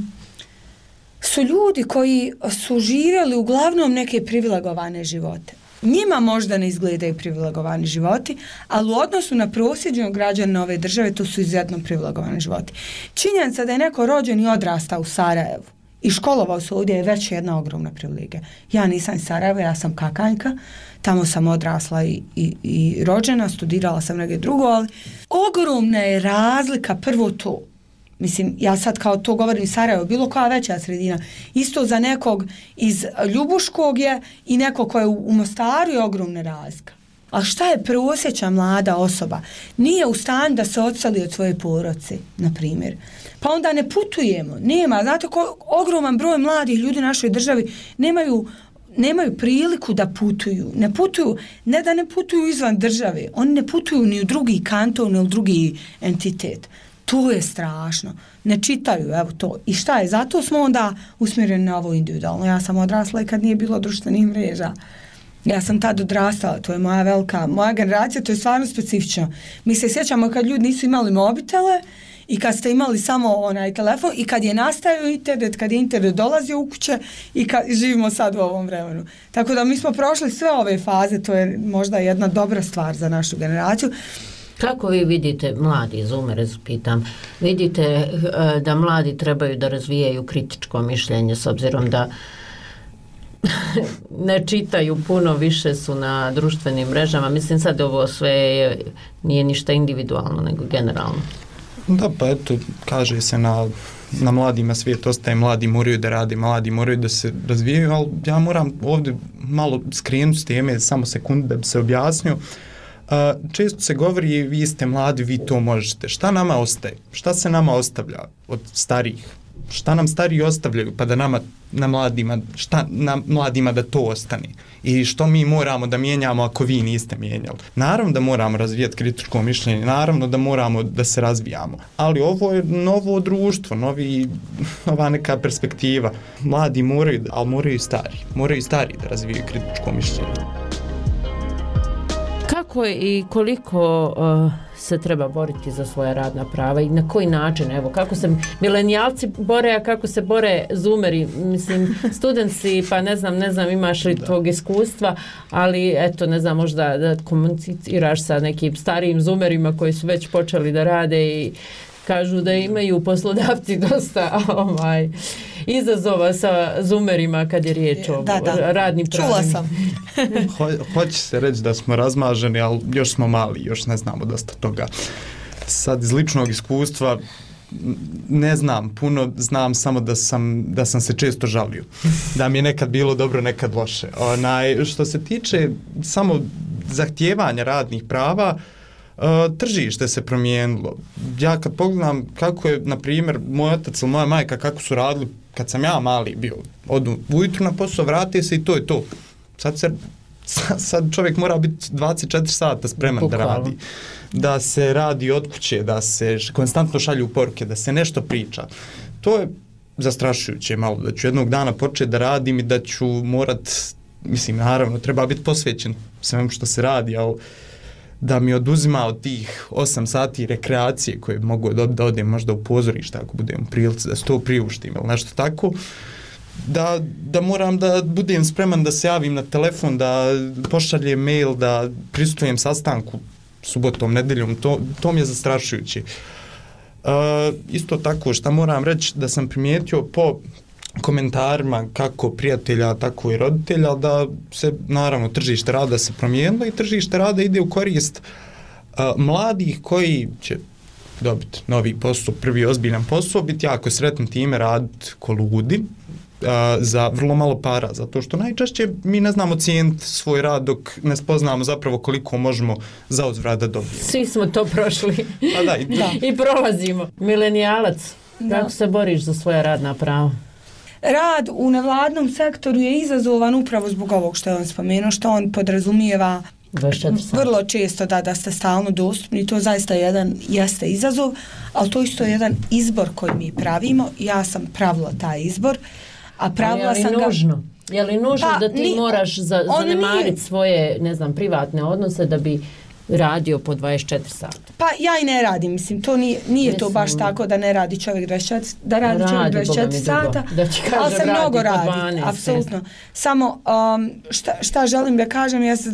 Su ljudi koji su živjeli uglavnom neke privilegovane živote. Njima možda ne izgledaju privilegovani životi, ali u odnosu na prosječnog građana ove države to su izuzetno privilegovani životi. Činjenica da je neko rođen i odrastao u Sarajevu i školovao se ovdje je već jedna ogromna privilegija. Ja nisam iz Sarajeva, ja sam Kakanjka, tamo sam odrasla i rođena, studirala sam negdje drugo, ali ogromna je razlika, prvo to. Mislim, ja sad kao to govorim Sarajevo, bilo koja veća sredina, isto za nekog iz Ljubuškog je i neko ko je u Mostaru je ogromna razlika. A šta je prosječna mlada osoba? Nije u stanju da se odseli od svoje porodice, na primjer. Pa onda ne putujemo, nema, znate, ogroman broj mladih ljudi u našoj državi nemaju priliku da putuju. Ne da ne putuju izvan države, oni ne putuju ni u drugi kanton, ni u drugi entitet. To je strašno. Ne čitaju, evo to. I šta je? Zato smo onda usmjereni na ovo individualno. Ja sam odrasla i kad nije bilo društvenih mreža. Ja sam tad odrastala, to je moja generacija, to je stvarno specifično. Mi se sjećamo kad ljudi nisu imali mobitele i kad ste imali samo onaj telefon i kad je nastajao internet, kad je internet dolazio u kuće i kad živimo sad u ovom vremenu. Tako da mi smo prošli sve ove faze, to je možda jedna dobra stvar za našu generaciju. Kako vi vidite, mladi zoomere, pitam, vidite da mladi trebaju da razvijaju kritičko mišljenje s obzirom da ne čitaju puno, više su na društvenim mrežama. Mislim sad ovo sve nije ništa individualno nego generalno. Da, pa eto, kaže se na mladima svijet ostaje, mladi moraju da rade, mladi moraju da se razvijaju, ali ja moram ovdje malo skrenuti s teme, samo sekundu da bi se objasnio. Često se govori, vi ste mladi, vi to možete. Šta nama ostaje? Šta se nama ostavlja od starijih? Šta nam stariji ostavljaju pa da nama, na mladima da to ostane? I što mi moramo da mijenjamo ako vi niste mijenjali? Naravno da moramo razvijati kritičko mišljenje, naravno da moramo da se razvijamo, ali ovo je novo društvo, nova neka perspektiva. Mladi moraju, ali moraju i stari da razvijaju kritičko mišljenje. Kako i koliko se treba boriti za svoja radna prava i na koji način, evo, kako se milenijalci bore, a kako se bore zoomeri, mislim, studenti, pa ne znam imaš li tvog iskustva, ali eto, ne znam, možda da komuniciraš sa nekim starijim zoomerima koji su već počeli da rade i kažu da imaju poslodavci dosta izazova sa zoomerima kad je riječ o radnim pravima. Čula sam. Hoće se reći da smo razmaženi, ali još smo mali, još ne znamo dosta toga. Sad iz ličnog iskustva ne znam puno, znam samo da sam se često žalio. Da mi je nekad bilo dobro, nekad loše. Što se tiče samo zahtijevanja radnih prava, tržište se promijenilo. Ja kad pogledam kako je, na primjer, moj otac ili moja majka kako su radili kad sam ja mali bio, odu ujutru na posao, vrati se i to je to. Sad čovjek mora biti 24 sata spreman da radi. Da se radi od kuće, da se konstantno šalju poruke, da se nešto priča. To je zastrašujuće malo, da ću jednog dana početi da radim i da ću morat, mislim, naravno, treba biti posvećen svemu što se radi, ali da mi oduzima od tih 8 sati rekreacije koje mogu da odem možda u pozorište ako budem u prilici, da se to priuštim ili nešto tako, da moram da budem spreman da se javim na telefon, da pošaljem mail, da prisustujem sastanku subotom, nedeljom, to mi je zastrašujuće. Isto tako, šta moram reći, da sam primijetio po komentarima kako prijatelja, tako i roditelja, da se, naravno, tržište rada se promijenilo i tržište rada ide u korist mladih koji će dobiti novi posao, prvi ozbiljan posao, biti jako sretni time, raditi ko ludi za vrlo malo para, zato što najčešće mi ne znamo cijeniti svoj rad dok ne spoznamo zapravo koliko možemo za uzvrat da dobijemo. Svi smo to prošli. I prolazimo. Milenijalac, kako se boriš za svoja radna prava? Rad u nevladnom sektoru je izazovan upravo zbog ovog što je on spomenuo, što on podrazumijeva vrlo često da ste stalno dostupni. To zaista jeste izazov, ali to isto je jedan izbor koji mi pravimo. Ja sam pravila taj izbor, a pravila sam ga... Je li nužno da ti moraš zanemariti svoje, ne znam, privatne odnose da bi radio po 24 sata? Pa ja i ne radim, mislim, to nije to baš tako da ne radi čovjek 24 sata, ali se mnogo radi, apsolutno. Samo šta želim da kažem jeste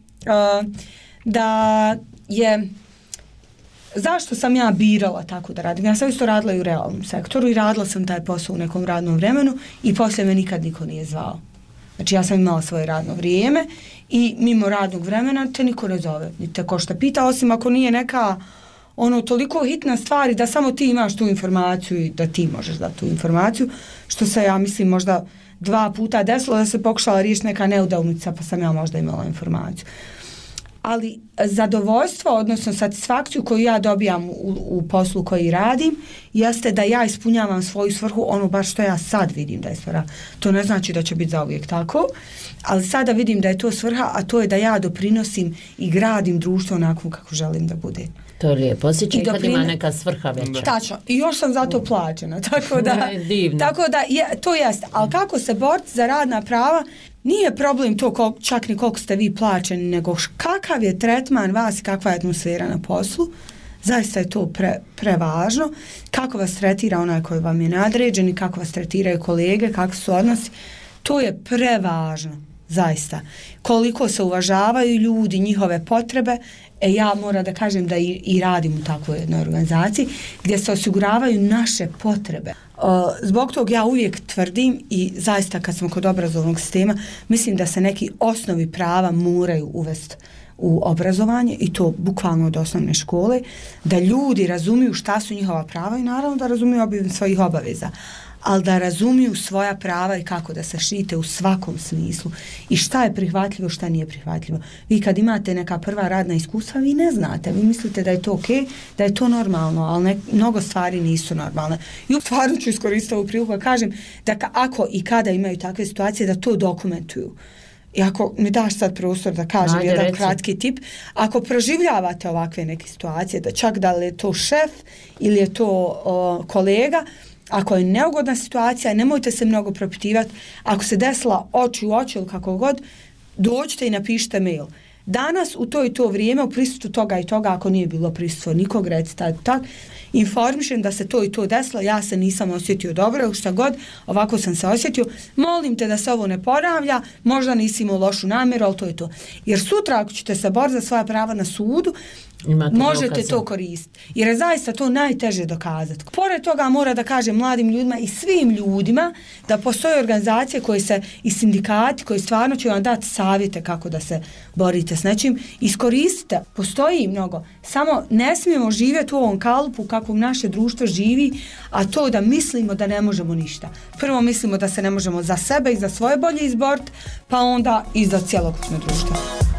da je zašto sam ja birala tako da radim. Ja sam isto radila i u realnom sektoru i radila sam taj posao u nekom radnom vremenu i poslije me nikad niko nije zvao. Znači ja sam imala svoje radno vrijeme i mimo radnog vremena te niko ne zove, ni te ko šta pita, osim ako nije neka toliko hitna stvari da samo ti imaš tu informaciju i da ti možeš dati tu informaciju, što se ja mislim možda 2 puta desilo da se pokušala riješiti neka neudavnica pa sam ja možda imala informaciju. Ali zadovoljstvo, odnosno satisfakciju koju ja dobijam u poslu koji radim, jeste da ja ispunjavam svoju svrhu, baš što ja sad vidim da je svrha. To ne znači da će biti zauvijek tako, ali sada vidim da je to svrha, a to je da ja doprinosim i gradim društvo onako kako želim da bude. To je lijepo, osjećaj kad ima neka svrha veća. Tačno, i još sam za to plaćena, tako da to jeste. Ali kako se boriti za radna prava, nije problem to čak ni koliko ste vi plaćeni, nego kakav je tretman vas i kakva je atmosfera na poslu, Zaista je to prevažno. Kako vas tretira onaj koji vam je nadređen i kako vas tretiraju kolege, kako su odnosi, to je prevažno, zaista. Koliko se uvažavaju ljudi, njihove potrebe, ja moram da kažem da i radim u takvoj jednoj organizaciji gdje se osiguravaju naše potrebe. Zbog tog ja uvijek tvrdim i zaista kad smo kod obrazovnog sistema, mislim da se neki osnovi prava moraju uvesti u obrazovanje i to bukvalno od osnovne škole, da ljudi razumiju šta su njihova prava i naravno da razumiju svojih obaveza, ali da razumiju svoja prava i kako da se štite u svakom smislu i šta je prihvatljivo, šta nije prihvatljivo. Vi kad imate neka prva radna iskustva, vi ne znate, vi mislite da je to okej, da je to normalno, ali mnogo stvari nisu normalne. I stvarno ću iskoristiti ovu priliku da kažem da ako i kada imaju takve situacije, da to dokumentuju. I ako mi daš sad prostor da kažem jedan kratki tip, ako proživljavate ovakve neke situacije, da čak da li je to šef ili je to kolega, ako je neugodna situacija, nemojte se mnogo propitivati. Ako se desila oči u oči ili kako god, dođite i napišite mail. Danas u to i to vrijeme u prisustvu toga i toga, ako nije bilo prisustvo nikog, recite tak, informišem da se to i to desilo, ja se nisam osjetio dobro, šta god, ovako sam se osjetio, molim te da se ovo ne ponavlja, možda nisi imao lošu namjeru, ali to je to. Jer sutra ako ćete se boriti za svoja prava na sudu, možete to koristiti. Jer je zaista to najteže dokazati. Pored toga mora da kažem mladim ljudima i svim ljudima da postoje organizacije koje se i sindikati koji stvarno će vam dati savjete kako da se borite s nečim. Iskoristite, postoji mnogo. Samo ne smijemo živjeti u ovom kalupu kako naše društvo živi, a to da mislimo da ne možemo ništa. Prvo mislimo da se ne možemo za sebe i za svoje bolje izboriti, pa onda i za cjelokupno društvo.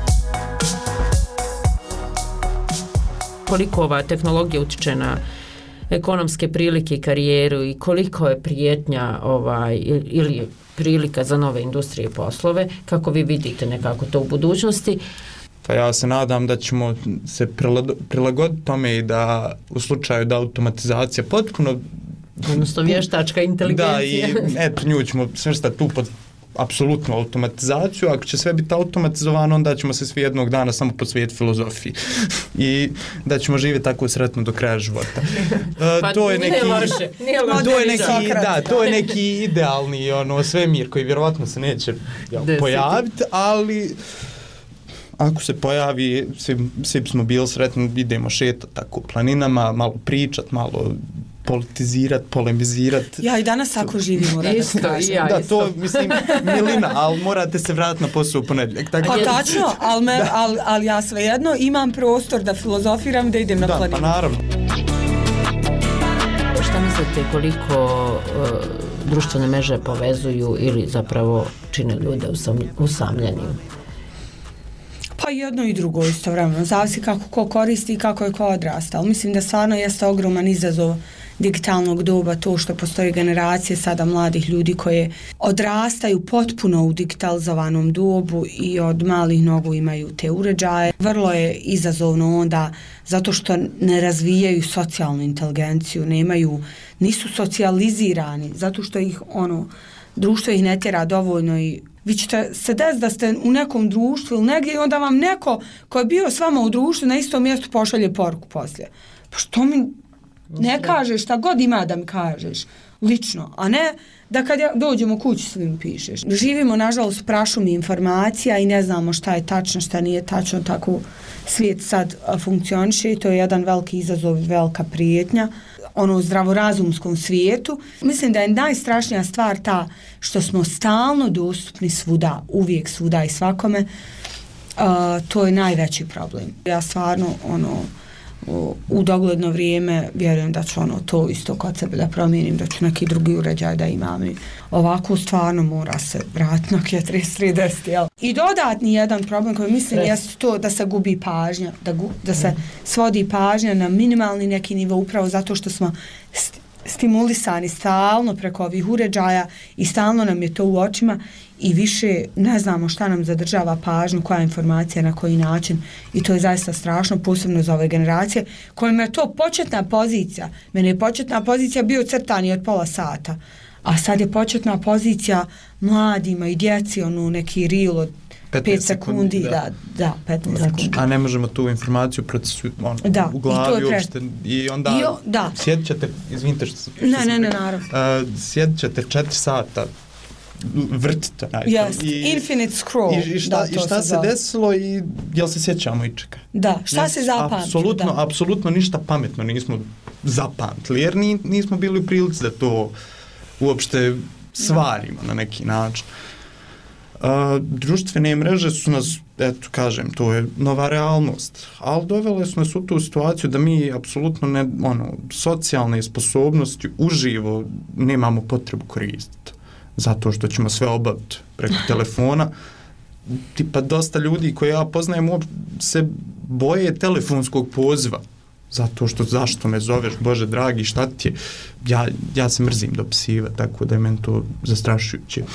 Koliko ova tehnologija utiče na ekonomske prilike i karijeru i koliko je prijetnja ili prilika za nove industrije i poslove, kako vi vidite nekako to u budućnosti? Pa ja se nadam da ćemo se prilagoditi tome i da u slučaju da automatizacija potpuno... Odnosno vještačka inteligencija. Da, i eto nju ćemo svrstati tu pod apsolutnu automatizaciju. Ako će sve biti automatizovano, onda ćemo se svi jednog dana samo posvetiti filozofiji i da ćemo živjeti tako sretno do kraja života. To je neki, to je neki idealni svemir koji vjerovatno se neće pojaviti, ali ako se pojavi, svi smo bili sretni, idemo šetati tako planinama, malo pričat, malo politizirati, polemizirati. Ja i danas ako živimo rada kažem. Da, to mislim milina, ali morate se vratiti na posao u ponedjeljak. Pa tačno, ali ja svejedno imam prostor da filozofiram, da idem na planinu. Da, pa naravno. Šta mislite koliko društvene mreže povezuju ili zapravo čine ljude usamljenim? Pa jedno i drugo istovremeno, zavisi kako ko koristi i kako je ko odrasta, ali mislim da stvarno jeste ogroman izazov digitalnog doba to što postoje generacije sada mladih ljudi koje odrastaju potpuno u digitalizovanom dobu i od malih nogu imaju te uređaje. Vrlo je izazovno onda zato što ne razvijaju socijalnu inteligenciju, nisu socijalizirani, zato što ih društvo ih ne tjera dovoljno i vi ćete se desiti da ste u nekom društvu ili negdje i onda vam neko ko je bio s vama u društvu na istom mjestu pošalje poruku poslije. Pa što mi ne kažeš, šta god ima da mi kažeš lično, a ne da kad dođemo kući svim pišeš. Živimo nažalost u prašumi informacija i ne znamo šta je tačno, šta nije tačno, tako svijet sad funkcioniše i to je jedan veliki izazov, velika prijetnja u zdravorazumskom svijetu. Mislim da je najstrašnija stvar ta što smo stalno dostupni svuda, uvijek svuda i svakome. To je najveći problem. Ja stvarno u dogledno vrijeme vjerujem da ću to isto kod sebe da promijenim, da ću neki drugi uređaj da imam i ovako stvarno mora se vratiti na 3310. I dodatni jedan problem koji mislim jeste to da se gubi pažnja, da se svodi pažnja na minimalni neki nivo upravo zato što smo stimulisani stalno preko ovih uređaja i stalno nam je to u očima i više ne znamo šta nam zadržava pažnju, koja je informacija, na koji način i to je zaista strašno, posebno za ove generacije kojima je to početna pozicija. Mene je početna pozicija bio crtani od pola sata, a sad je početna pozicija mladima i djeci neki reel od 5 sekundi, da, 15 sekundi. A ne možemo tu informaciju u glavi uopšte. I onda sjedit ćete, izvinite što ne, naravno. Sjedit ćete 4 sata, vrtite. Infinite scroll. I šta se desilo i jel se sjećamo ičega? Da, šta se zapamtilo? Apsolutno ništa pametno nismo zapamtili, jer nismo bili u prilici da to uopšte svarimo na neki način. Društvene mreže su nas, eto kažem, to je nova realnost, ali dovele su nas u tu situaciju da mi apsolutno socijalne sposobnosti uživo nemamo potrebu koristiti, zato što ćemo sve obaviti preko telefona. Tipa dosta ljudi koje ja poznajem se boje telefonskog poziva, zato što zašto me zoveš, Bože dragi, šta ti je? Ja se mrzim dopisiva, tako da je meni to zastrašujuće.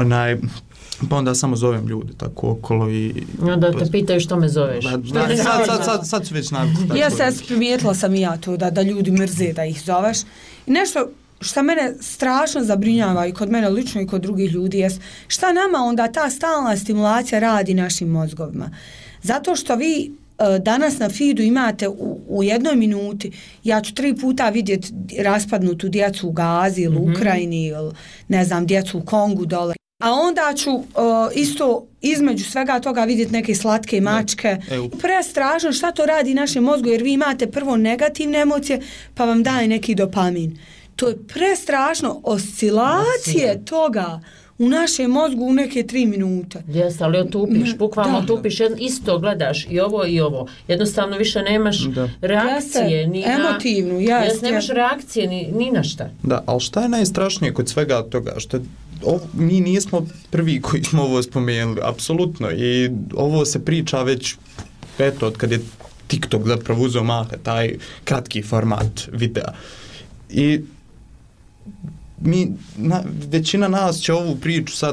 Pa onda samo zovem ljude tako okolo i... Onda te pitaju što me zoveš. Sad su već navikli. Ja se primijetila sam i ja to da ljudi mrze da ih zoveš. I nešto što mene strašno zabrinjava i kod mene lično i kod drugih ljudi jest šta nama onda ta stalna stimulacija radi našim mozgovima. Zato što vi danas na feedu imate u jednoj minuti, ja ću 3 puta vidjeti raspadnutu djecu u Gazi ili u Ukrajini ili ne znam, djecu u Kongu dole. A onda ću isto između svega toga vidjeti neke slatke mačke. Prestrašno šta to radi našem mozgu, jer vi imate prvo negativne emocije pa vam daje neki dopamin. To je prestrašno, oscilacije toga u našem mozgu u neke 3 minute. Jeste, ali otupiš, bukvalno otupiš, isto gledaš i ovo. Jednostavno više nemaš reakcije. Emotivnu, nemaš reakcije ni na šta. Da, ali šta je najstrašnije kod svega toga? Što mi nismo prvi koji smo ovo spomenuli, apsolutno. I ovo se priča već, eto, od kad je TikTok zapravo uzeo maha, taj kratki format videa. I većina nas će ovu priču sad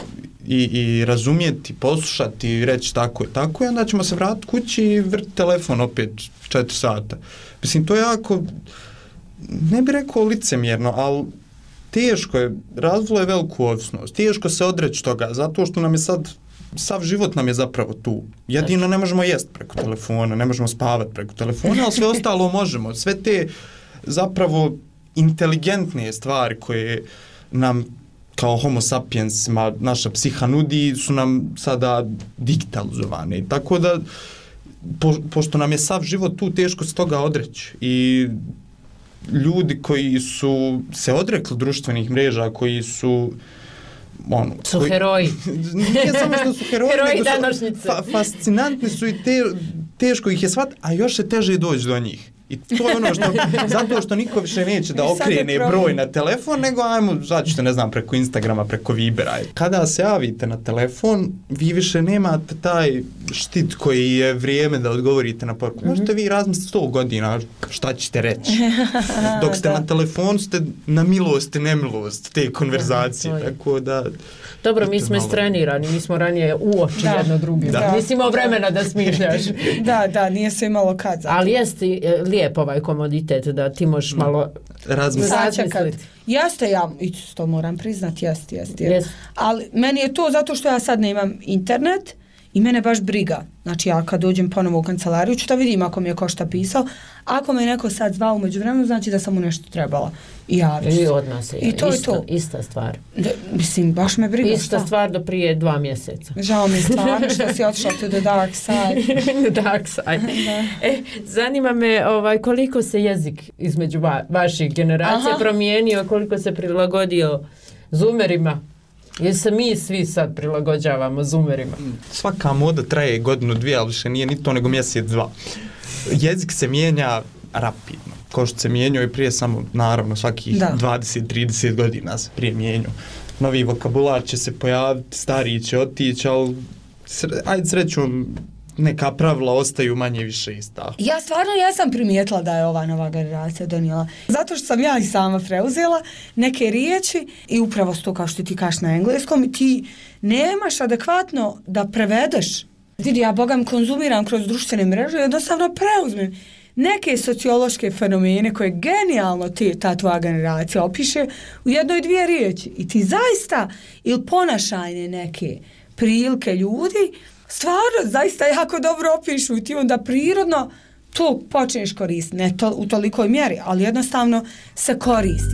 i razumjeti, poslušati i reći tako i onda ćemo se vratiti kući i vrti telefon opet 4 sata. Mislim, to je jako, ne bih rekao licemjerno, ali teško je, razvilo je veliku ovisnost, teško se odreći toga, zato što nam je sad, sav život nam je zapravo tu. Jedino ne možemo jesti preko telefona, ne možemo spavati preko telefona, ali sve ostalo možemo. Sve te zapravo inteligentne stvari koje nam kao homo sapiensima naša psiha nudi su nam sada digitalizovane. Tako da, pošto nam je sav život tu, teško se toga odreći. I ljudi koji su se odrekli društvenih mreža, koji su heroji. Nije samo što su heroji, nego su fascinantni su i teško ih je shvatiti, a još je teže doći do njih. I to je ono što, zato što niko više neće da okrene broj na telefon, nego ajmo, začite, ne znam, preko Instagrama, preko Vibera. Kada se javite na telefon, vi više nemate taj štit koji je vrijeme da odgovorite na poruku. Možete vi razmisliti 100 godina šta ćete reći. Dok ste na telefonu, ste na milost i nemilost te konverzacije. Tako da... Dobro, mi smo istrenirani, mi smo ranije u oči jedno drugim. Nisi imao vremena da smišljaš. Da, nije se imalo kad. Ali jeste lijep ovaj komoditet da ti možeš malo razmisliti. Jeste, ja to moram priznati, jeste. Ali meni je to zato što ja sad nemam internet i mene baš briga. Znači ja kad dođem ponovo u kancelariju ću da vidim ako mi je ko šta pisao. Ako me neko sad zvao u međuvremenu, znači da sam mu nešto trebala i javiti. I od nas je. Ista stvar. Mislim, baš me briga. Ista stvar do prije 2 mjeseca. Žao mi stvarno što si otišla to the dark side. Dark side. Zanima me koliko se jezik između vaših generacija promijenio, koliko se prilagodio zoomerima. Jer se mi svi sad prilagođavamo zoomerima. Svaka moda traje 1-2, ali više nije ni to nego mjesec 2. Jezik se mijenja rapidno. Kao što se mijenjao i prije, samo naravno svakih 20-30 godina se prije mijenjao. Novi vokabular će se pojaviti, stariji će otići, ali ajde srećom neka pravila ostaju manje više ista. Ja stvarno jesam primijetila da je ova nova generacija donijela. Zato što sam ja i sama preuzela neke riječi i upravo to kao što ti kažeš na engleskom i ti nemaš adekvatno da prevedeš. Vidi, ja bogam konzumiram kroz društvene mreže i jednostavno preuzmem neke sociološke fenomene koje genijalno ta tvoja generacija opiše u 1-2 riječi. I ti zaista ili ponašajne neke prilike ljudi, stvarno zaista jako dobro opišu i ti onda prirodno to počneš koristiti, ne u tolikoj mjeri, ali jednostavno se koristi.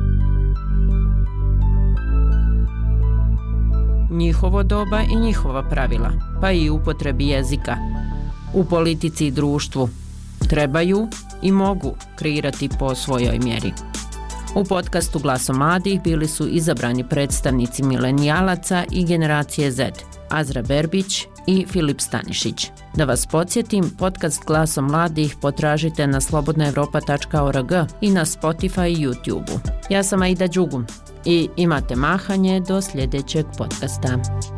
Njihovo doba i njihova pravila, pa i upotrebi jezika. U politici i društvu trebaju i mogu kreirati po svojoj mjeri. U podcastu Glasom mladih bili su izabrani predstavnici milenijalaca i generacije Z, Azra Berbić i Filip Stanišić. Da vas podsjetim, podcast Glasom mladih potražite na slobodnaevropa.org i na Spotify i YouTube. Ja sam Aida Đugum i imate mahanje do sljedećeg podcasta.